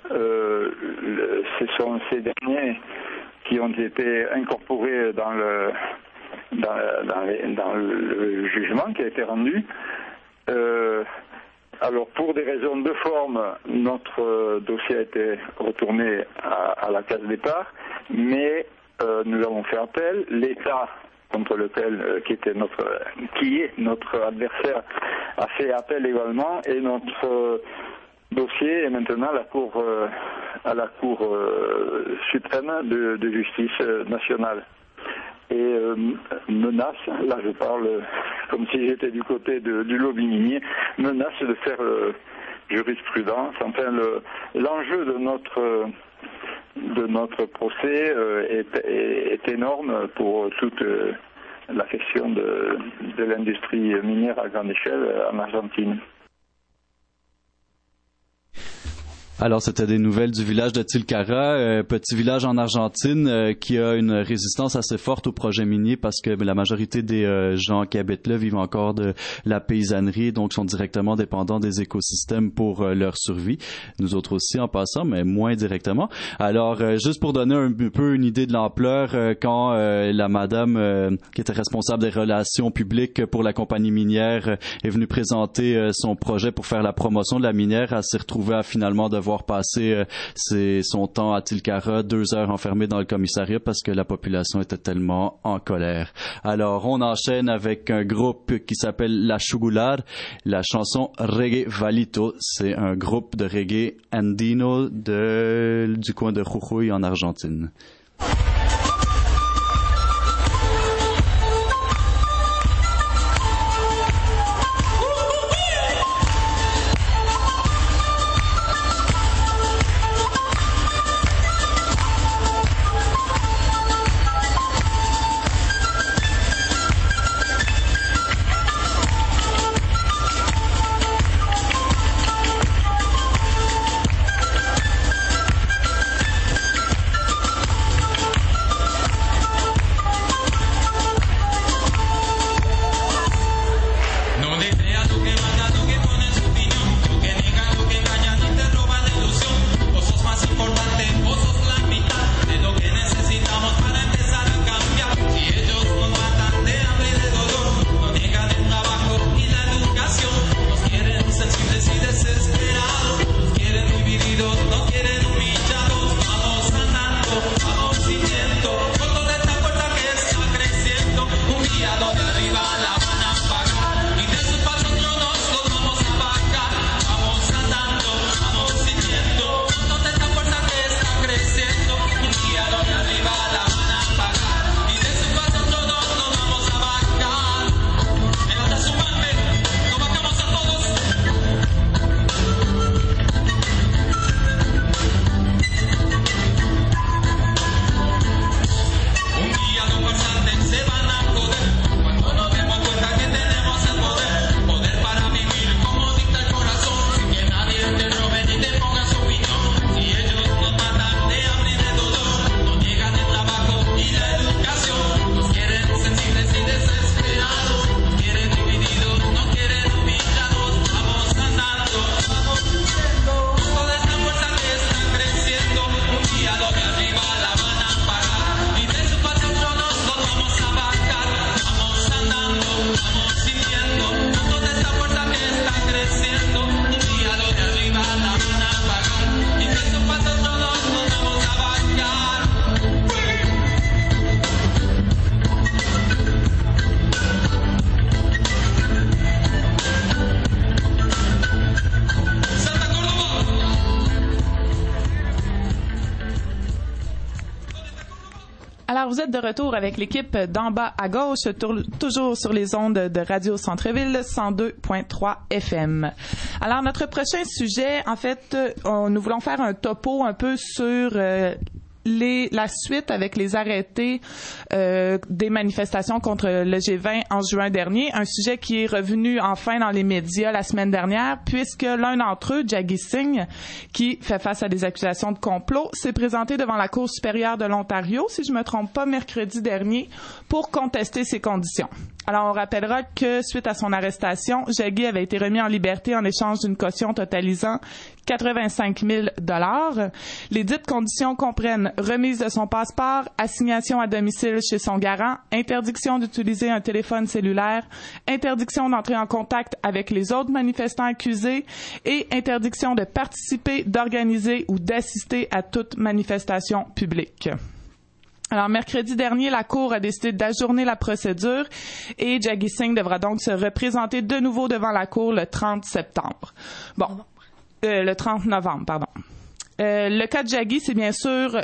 ce sont ces derniers qui ont été incorporés dans le jugement qui a été rendu. Alors, pour des raisons de forme, notre dossier a été retourné à la case départ, mais nous avons fait appel. L'État contre lequel qui est notre adversaire a fait appel également, et notre dossier est maintenant à la Cour suprême de justice nationale. Et menace, là je parle comme si j'étais du côté du lobby minier, menace de faire jurisprudence. Enfin, l'enjeu de notre procès est énorme pour toute la question de l'industrie minière à grande échelle en Argentine. Alors, c'était des nouvelles du village de Tilcara, petit village en Argentine qui a une résistance assez forte au projet minier parce que la majorité des gens qui habitent là vivent encore de la paysannerie, donc sont directement dépendants des écosystèmes pour leur survie. Nous autres aussi en passant, mais moins directement. Alors, juste pour donner un peu une idée de l'ampleur, quand la madame qui était responsable des relations publiques pour la compagnie minière est venue présenter son projet pour faire la promotion de la minière, elle s'est retrouvée à finalement devoir passer son temps à Tilcara, 2 heures enfermée dans le commissariat parce que la population était tellement en colère. Alors, on enchaîne avec un groupe qui s'appelle La Jugular. La chanson Reggae Valito, c'est un groupe de reggae andino du coin de Jujuy en Argentine. Alors, vous êtes de retour avec l'équipe d'en bas à gauche, toujours sur les ondes de Radio Centre-Ville 102.3 FM. Alors, notre prochain sujet, en fait, nous voulons faire un topo un peu sur la suite avec les arrêtés des manifestations contre le G20 en juin dernier, un sujet qui est revenu enfin dans les médias la semaine dernière, puisque l'un d'entre eux, Jaggi Singh, qui fait face à des accusations de complot, s'est présenté devant la Cour supérieure de l'Ontario, si je me trompe pas, mercredi dernier, pour contester ces conditions. Alors, on rappellera que suite à son arrestation, Jaggi avait été remis en liberté en échange d'une caution totalisant 85 000 $. Les dites conditions comprennent remise de son passeport, assignation à domicile chez son garant, interdiction d'utiliser un téléphone cellulaire, interdiction d'entrer en contact avec les autres manifestants accusés et interdiction de participer, d'organiser ou d'assister à toute manifestation publique. Alors, mercredi dernier, la Cour a décidé d'ajourner la procédure et Jaggi Singh devra donc se représenter de nouveau devant la Cour le 30 septembre. Bon, le 30 novembre, pardon. Le cas de Jaggi, c'est bien sûr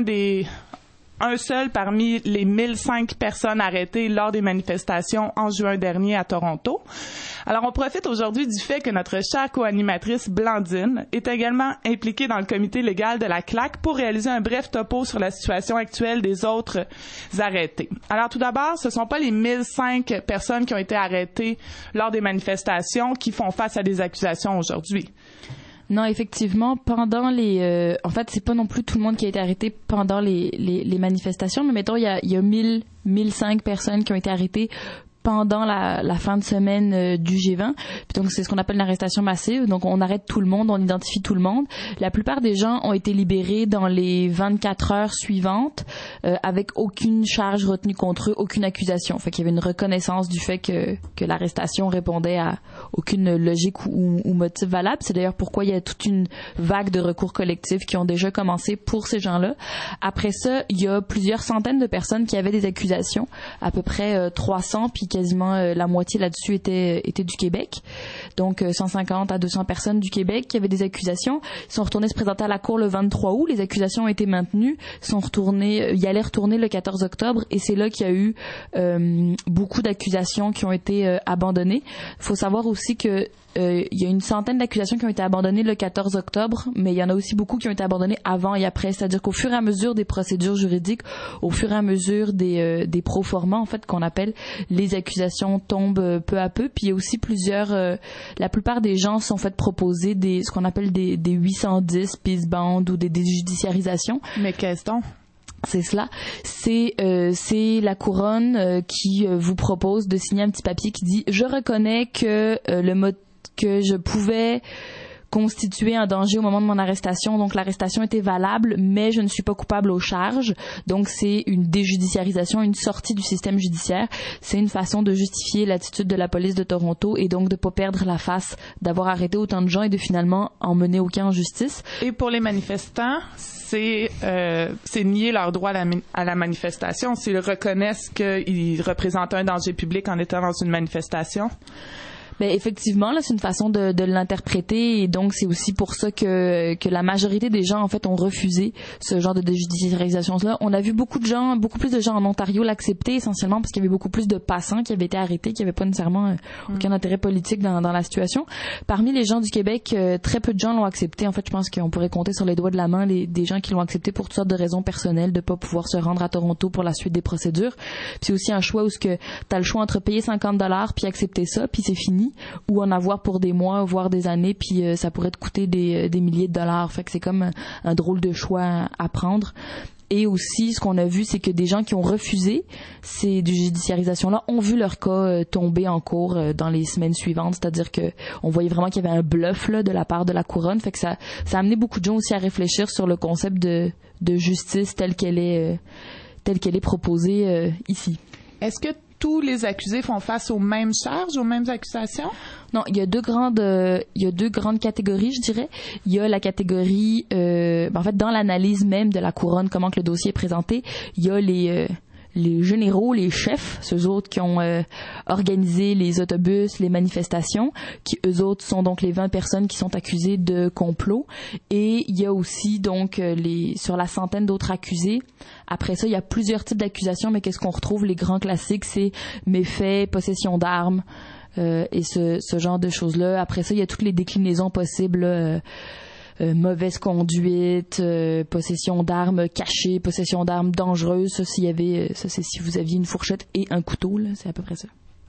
un seul parmi les 1005 personnes arrêtées lors des manifestations en juin dernier à Toronto. Alors, on profite aujourd'hui du fait que notre chère co-animatrice Blandine est également impliquée dans le comité légal de la CLAQ pour réaliser un bref topo sur la situation actuelle des autres arrêtés. Alors, tout d'abord, ce ne sont pas les 1005 personnes qui ont été arrêtées lors des manifestations qui font face à des accusations aujourd'hui. Non, effectivement, pendant en fait, c'est pas non plus tout le monde qui a été arrêté pendant les manifestations, mais mettons, il y a 1005 personnes qui ont été arrêtées pendant la fin de semaine du G20. Puis donc, c'est ce qu'on appelle une arrestation massive. Donc, on arrête tout le monde, on identifie tout le monde. La plupart des gens ont été libérés dans les 24 heures suivantes avec aucune charge retenue contre eux, aucune accusation. Fait qu'il y avait une reconnaissance du fait que l'arrestation répondait à aucune logique ou motif valable. C'est d'ailleurs pourquoi il y a toute une vague de recours collectifs qui ont déjà commencé pour ces gens-là. Après ça, il y a plusieurs centaines de personnes qui avaient des accusations, à peu près 300, puis quasiment la moitié là-dessus était du Québec. Donc 150 à 200 personnes du Québec qui avaient des accusations. Ils sont retournés se présenter à la Cour le 23 août. Les accusations ont été maintenues. Ils allaient retourner le 14 octobre et c'est là qu'il y a eu beaucoup d'accusations qui ont été abandonnées. Il faut savoir aussi que il y a une centaine d'accusations qui ont été abandonnées le 14 octobre, mais il y en a aussi beaucoup qui ont été abandonnées avant et après. C'est-à-dire qu'au fur et à mesure des procédures juridiques, au fur et à mesure des proformas, en fait, qu'on appelle, les accusations tombent peu à peu. Puis il y a aussi la plupart des gens sont fait proposer ce qu'on appelle des 810 peace bond ou des déjudiciarisations. Mais qu'est-ce donc? C'est cela. C'est la couronne qui vous propose de signer un petit papier qui dit « Je reconnais que que je pouvais constituer un danger au moment de mon arrestation. Donc, l'arrestation était valable, mais je ne suis pas coupable aux charges. Donc, c'est une déjudiciarisation, une sortie du système judiciaire. C'est une façon de justifier l'attitude de la police de Toronto et donc de ne pas perdre la face, d'avoir arrêté autant de gens et de finalement en mener aucun en justice. Et pour les manifestants, c'est nier leur droit à la manifestation. S'ils reconnaissent qu'ils représentent un danger public en étant dans une manifestation. Ben effectivement, là, c'est une façon de l'interpréter et donc c'est aussi pour ça que la majorité des gens en fait ont refusé ce genre de déjudiciarisation-là. On a vu beaucoup plus de gens en Ontario l'accepter essentiellement parce qu'il y avait beaucoup plus de passants qui avaient été arrêtés, qui n'avaient pas nécessairement aucun intérêt politique dans la situation. Parmi les gens du Québec, très peu de gens l'ont accepté. En fait, je pense qu'on pourrait compter sur les doigts de la main des gens qui l'ont accepté pour toutes sortes de raisons personnelles, de pas pouvoir se rendre à Toronto pour la suite des procédures. Puis c'est aussi un choix où t'as le choix entre payer $50 puis accepter ça, puis c'est fini, ou en avoir pour des mois, voire des années, puis ça pourrait te coûter des milliers de dollars. Fait que c'est comme un drôle de choix à prendre. Et aussi, ce qu'on a vu, c'est que des gens qui ont refusé ces judiciarisations-là ont vu leur cas tomber en cours dans les semaines suivantes. C'est-à-dire que on voyait vraiment qu'il y avait un bluff là de la part de la couronne. Fait que ça a amené beaucoup de gens aussi à réfléchir sur le concept de justice telle qu'elle est proposée ici. Est-ce que tous les accusés font face aux mêmes charges, aux mêmes accusations? Non, il y a deux grandes catégories, je dirais. Il y a la catégorie, en fait, dans l'analyse même de la couronne, comment que le dossier est présenté, il y a généraux, les chefs, ceux autres qui ont organisé les autobus, les manifestations, qui eux autres sont donc les 20 personnes qui sont accusées de complot. Et il y a aussi donc sur la centaine d'autres accusés. Après ça, il y a plusieurs types d'accusations, mais qu'est-ce qu'on retrouve? Les grands classiques, c'est méfaits, possession d'armes et ce genre de choses-là. Après ça, il y a toutes les déclinaisons possibles. Mauvaise conduite, possession d'armes cachées, possession d'armes dangereuses. Ça, c'est si vous aviez une fourchette et un couteau, là, c'est à peu près ça.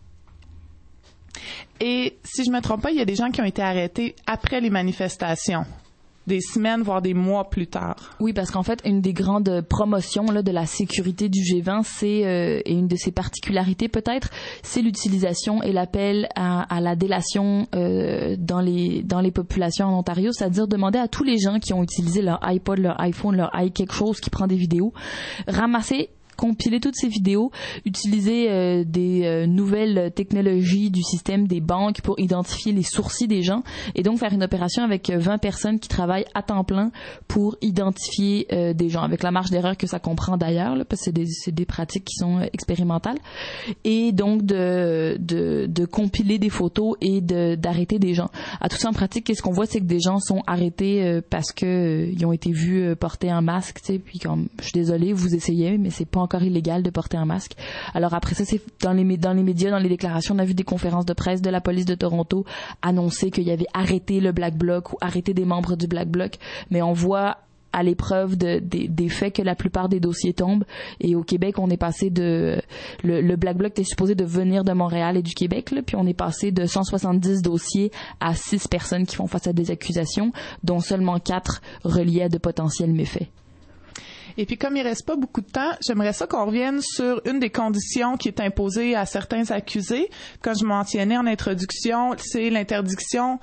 Et si je me trompe pas, il y a des gens qui ont été arrêtés après les manifestations, des semaines, voire des mois plus tard. Oui, parce qu'en fait, une des grandes promotions là, de la sécurité du G20, et une de ses particularités peut-être, c'est l'utilisation et l'appel à la délation dans les populations en Ontario, c'est-à-dire demander à tous les gens qui ont utilisé leur iPod, leur iPhone, leur quelque chose qui prend des vidéos, compiler toutes ces vidéos, utiliser des nouvelles technologies du système des banques pour identifier les sourcils des gens et donc faire une opération avec 20 personnes qui travaillent à temps plein pour identifier des gens, avec la marge d'erreur que ça comprend d'ailleurs, là, parce que c'est des pratiques qui sont expérimentales, et donc de compiler des photos et d'arrêter des gens. À tout ça en pratique, qu'est-ce qu'on voit, c'est que des gens sont arrêtés parce que ils ont été vus porter un masque, tu sais, puis comme je suis désolée, vous essayez, mais c'est pas encore illégal de porter un masque. Alors après ça, c'est dans les médias, dans les déclarations, on a vu des conférences de presse de la police de Toronto annoncer qu'il y avait arrêté le Black Bloc ou arrêté des membres du Black Bloc, mais on voit à l'épreuve des faits que la plupart des dossiers tombent. Et au Québec, on est passé le Black Bloc était supposé de venir de Montréal et du Québec, là, puis on est passé de 170 dossiers à 6 personnes qui font face à des accusations, dont seulement 4 reliées à de potentiels méfaits. Et puis, comme il reste pas beaucoup de temps, j'aimerais ça qu'on revienne sur une des conditions qui est imposée à certains accusés. Comme je mentionnais en introduction, c'est l'interdiction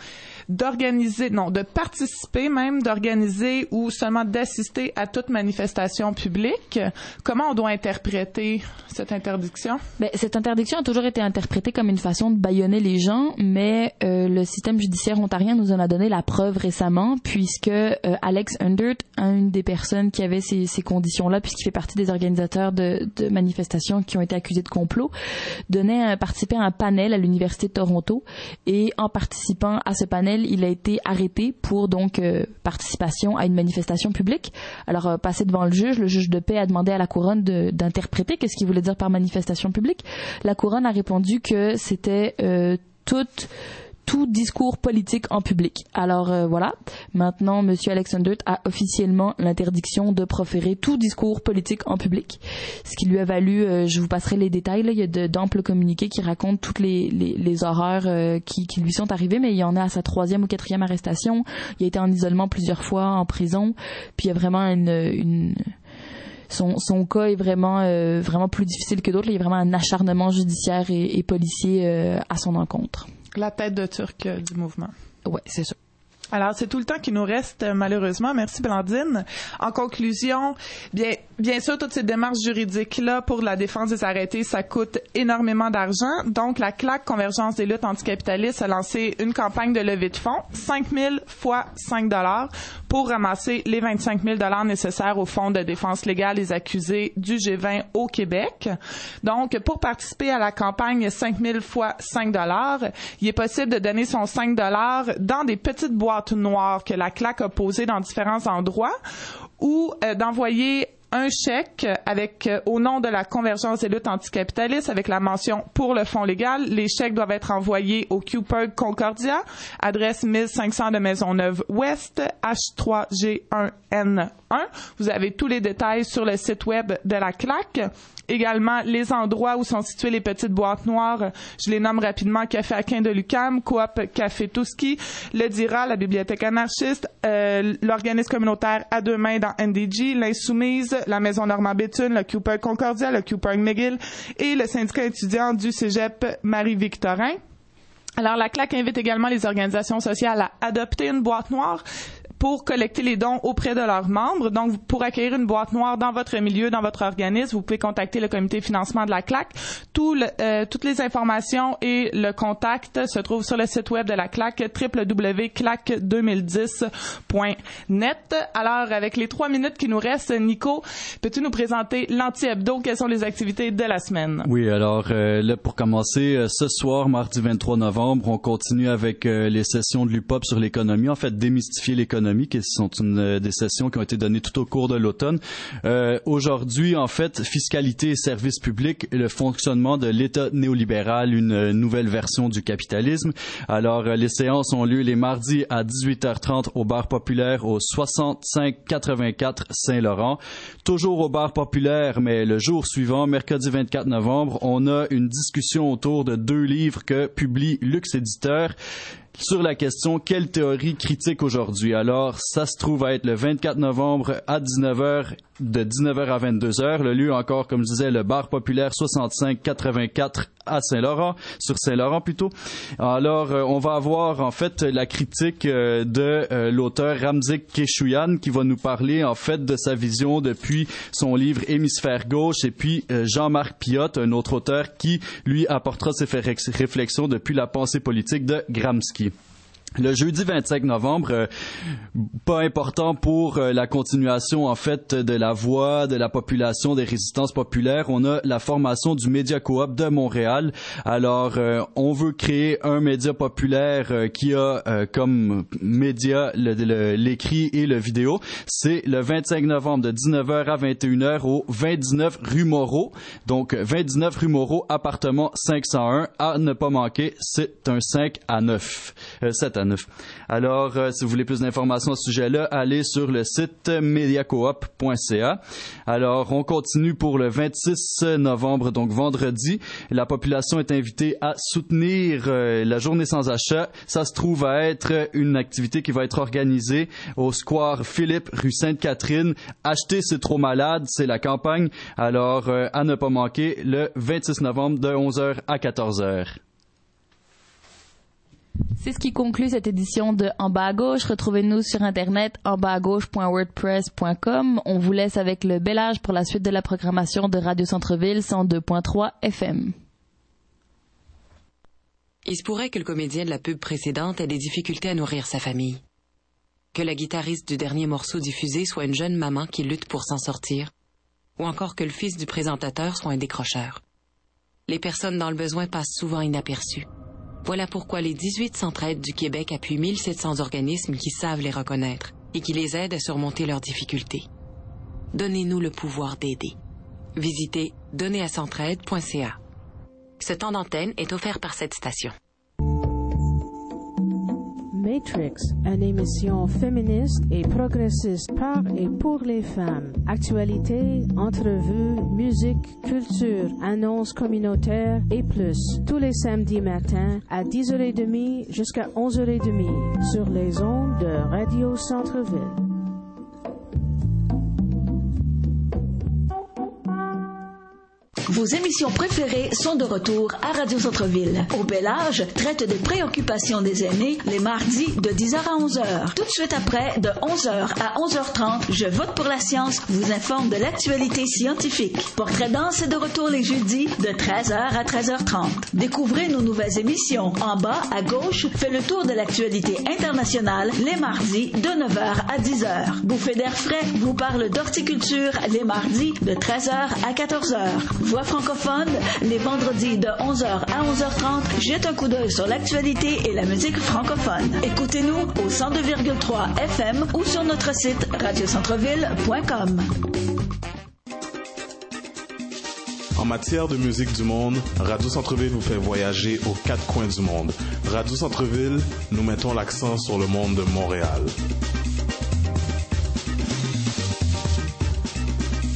de participer même, d'organiser ou seulement d'assister à toute manifestation publique. Comment on doit interpréter cette interdiction? Cette interdiction a toujours été interprétée comme une façon de bâillonner les gens, mais le système judiciaire ontarien nous en a donné la preuve récemment, puisque Alex Undert, une des personnes qui avait ces conditions-là, puisqu'il fait partie des organisateurs de manifestations qui ont été accusés de complot, participait à un panel à l'Université de Toronto, et en participant à ce panel, il a été arrêté pour donc participation à une manifestation publique. Alors, passé devant le juge de paix a demandé à la couronne d'interpréter qu'est-ce qu'il voulait dire par manifestation publique. La couronne a répondu que c'était tout discours politique en public. Alors voilà, maintenant Monsieur Alexander a officiellement l'interdiction de proférer tout discours politique en public, ce qui lui a valu, je vous passerai les détails, là, il y a d'amples communiqués qui racontent toutes les horreurs qui lui sont arrivées, mais il y en a à sa 3e ou 4e arrestation, il a été en isolement plusieurs fois, en prison, puis il y a vraiment son cas est vraiment plus difficile que d'autres, il y a vraiment un acharnement judiciaire et policier à son encontre. La tête de turc du mouvement. Ouais, c'est ça. Alors, c'est tout le temps qui nous reste, malheureusement. Merci, Blandine. En conclusion, bien sûr, toutes ces démarches juridiques-là pour la défense des arrêtés, ça coûte énormément d'argent. Donc, la CLAQ, Convergence des luttes anticapitalistes, a lancé une campagne de levée de fonds, 5 000 fois 5 $, pour ramasser les 25 000 $ nécessaires au Fonds de défense légale des accusés du G20 au Québec. Donc, pour participer à la campagne 5 000 fois 5 $, il est possible de donner son 5 $ dans des petites boîtes noires que la CLAQ a posées dans différents endroits, ou d'envoyer un chèque avec au nom de la Convergence des luttes anticapitalistes avec la mention pour le fonds légal. Les chèques doivent être envoyés au QPERG Concordia, adresse 1500 de Maisonneuve-Ouest, H3G1N1. Vous avez tous les détails sur le site web de la CLAQ. Également, les endroits où sont situées les petites boîtes noires, je les nomme rapidement: Café Aquin de l'UQAM, Coop Café Touski, le DIRA, la Bibliothèque anarchiste, l'organisme communautaire à deux mains dans NDG, l'Insoumise, la Maison Normand-Béthune, le QPERG Concordia, le QPERG McGill et le syndicat étudiant du Cégep Marie-Victorin. Alors, la CLAQ invite également les organisations sociales à adopter une boîte noire pour collecter les dons auprès de leurs membres. Donc, pour acquérir une boîte noire dans votre milieu, dans votre organisme, vous pouvez contacter le comité de financement de la CLAC. Toutes les informations et le contact se trouvent sur le site web de la CLAC, www.clac2010.net. Alors, avec les 3 minutes qui nous restent, Nico, peux-tu nous présenter l'Anti-Hebdo? Quelles sont les activités de la semaine? Oui, alors là, pour commencer, ce soir, mardi 23 novembre, on continue avec les sessions de l'UPOP sur l'économie. En fait, démystifier l'économie, qui sont des sessions qui ont été données tout au cours de l'automne. Aujourd'hui, en fait, fiscalité et services publics, le fonctionnement de l'État néolibéral, une nouvelle version du capitalisme. Alors, les séances ont lieu les mardis à 18h30 au bar populaire au 6584 Saint-Laurent. Toujours au bar populaire, mais le jour suivant, mercredi 24 novembre, on a une discussion autour de 2 livres que publie Lux Éditeur sur la question « Quelle théorie critique aujourd'hui ?» Alors, ça se trouve à être le 24 novembre à 19h, de 19h à 22h. Le lieu encore, comme je disais, le bar populaire 6584 à Saint-Laurent, sur Saint-Laurent plutôt. Alors, on va avoir en fait la critique de l'auteur Ramzik Keshouyane qui va nous parler en fait de sa vision depuis son livre Hémisphère gauche, et puis Jean-Marc Piot, un autre auteur qui lui apportera ses réflexions depuis la pensée politique de Gramsci. Le jeudi 25 novembre, pas important pour la continuation en fait de la voix de la population des résistances populaires, on a la formation du Média Coop de Montréal. Alors, on veut créer un média populaire qui a comme média l'écrit et le vidéo. C'est le 25 novembre de 19h à 21h au 29 rue Moreau. Donc, 29 rue Moreau, appartement 501, à ne pas manquer, c'est un 7 à 9. Alors, si vous voulez plus d'informations à ce sujet-là, allez sur le site mediacoop.ca. Alors, on continue pour le 26 novembre, donc vendredi. La population est invitée à soutenir la journée sans achat. Ça se trouve à être une activité qui va être organisée au square Philippe, rue Sainte-Catherine. Acheter, c'est trop malade, c'est la campagne. Alors, à ne pas manquer, le 26 novembre de 11h à 14h. C'est ce qui conclut cette édition de En bas à gauche. Retrouvez-nous sur Internet enbasagauche.wordpress.com. On vous laisse avec le bel âge pour la suite de la programmation de Radio Centre-Ville 102.3 FM. Il se pourrait que le comédien de la pub précédente ait des difficultés à nourrir sa famille. Que la guitariste du dernier morceau diffusé soit une jeune maman qui lutte pour s'en sortir. Ou encore que le fils du présentateur soit un décrocheur. Les personnes dans le besoin passent souvent inaperçues. Voilà pourquoi les 18 Centraides du Québec appuient 1700 organismes qui savent les reconnaître et qui les aident à surmonter leurs difficultés. Donnez-nous le pouvoir d'aider. Visitez donnezacentraide.ca. Ce temps d'antenne est offert par cette station. Matrix, une émission féministe et progressiste par et pour les femmes. Actualité, entrevues, musique, culture, annonces communautaires et plus. Tous les samedis matins à 10h30 jusqu'à 11h30 sur les ondes de Radio Centre-Ville. Vos émissions préférées sont de retour à Radio Centre-Ville. Au bel âge traite des préoccupations des aînés les mardis de 10h à 11h. Tout de suite après, de 11h à 11h30, Je vote pour la science vous informe de l'actualité scientifique. Portrait danse est de retour les jeudis de 13h à 13h30. Découvrez nos nouvelles émissions. En bas, à gauche, fait le tour de l'actualité internationale les mardis de 9h à 10h. Bouffée d'air frais vous parle d'horticulture les mardis de 13h à 14h. Voix francophone, les vendredis de 11h à 11h30, jette un coup d'œil sur l'actualité et la musique francophone. Écoutez-nous au 102,3 FM ou sur notre site radiocentreville.com. En matière de musique du monde, Radio Centre-Ville vous fait voyager aux 4 coins du monde. Radio Centre-Ville, nous mettons l'accent sur le monde de Montréal.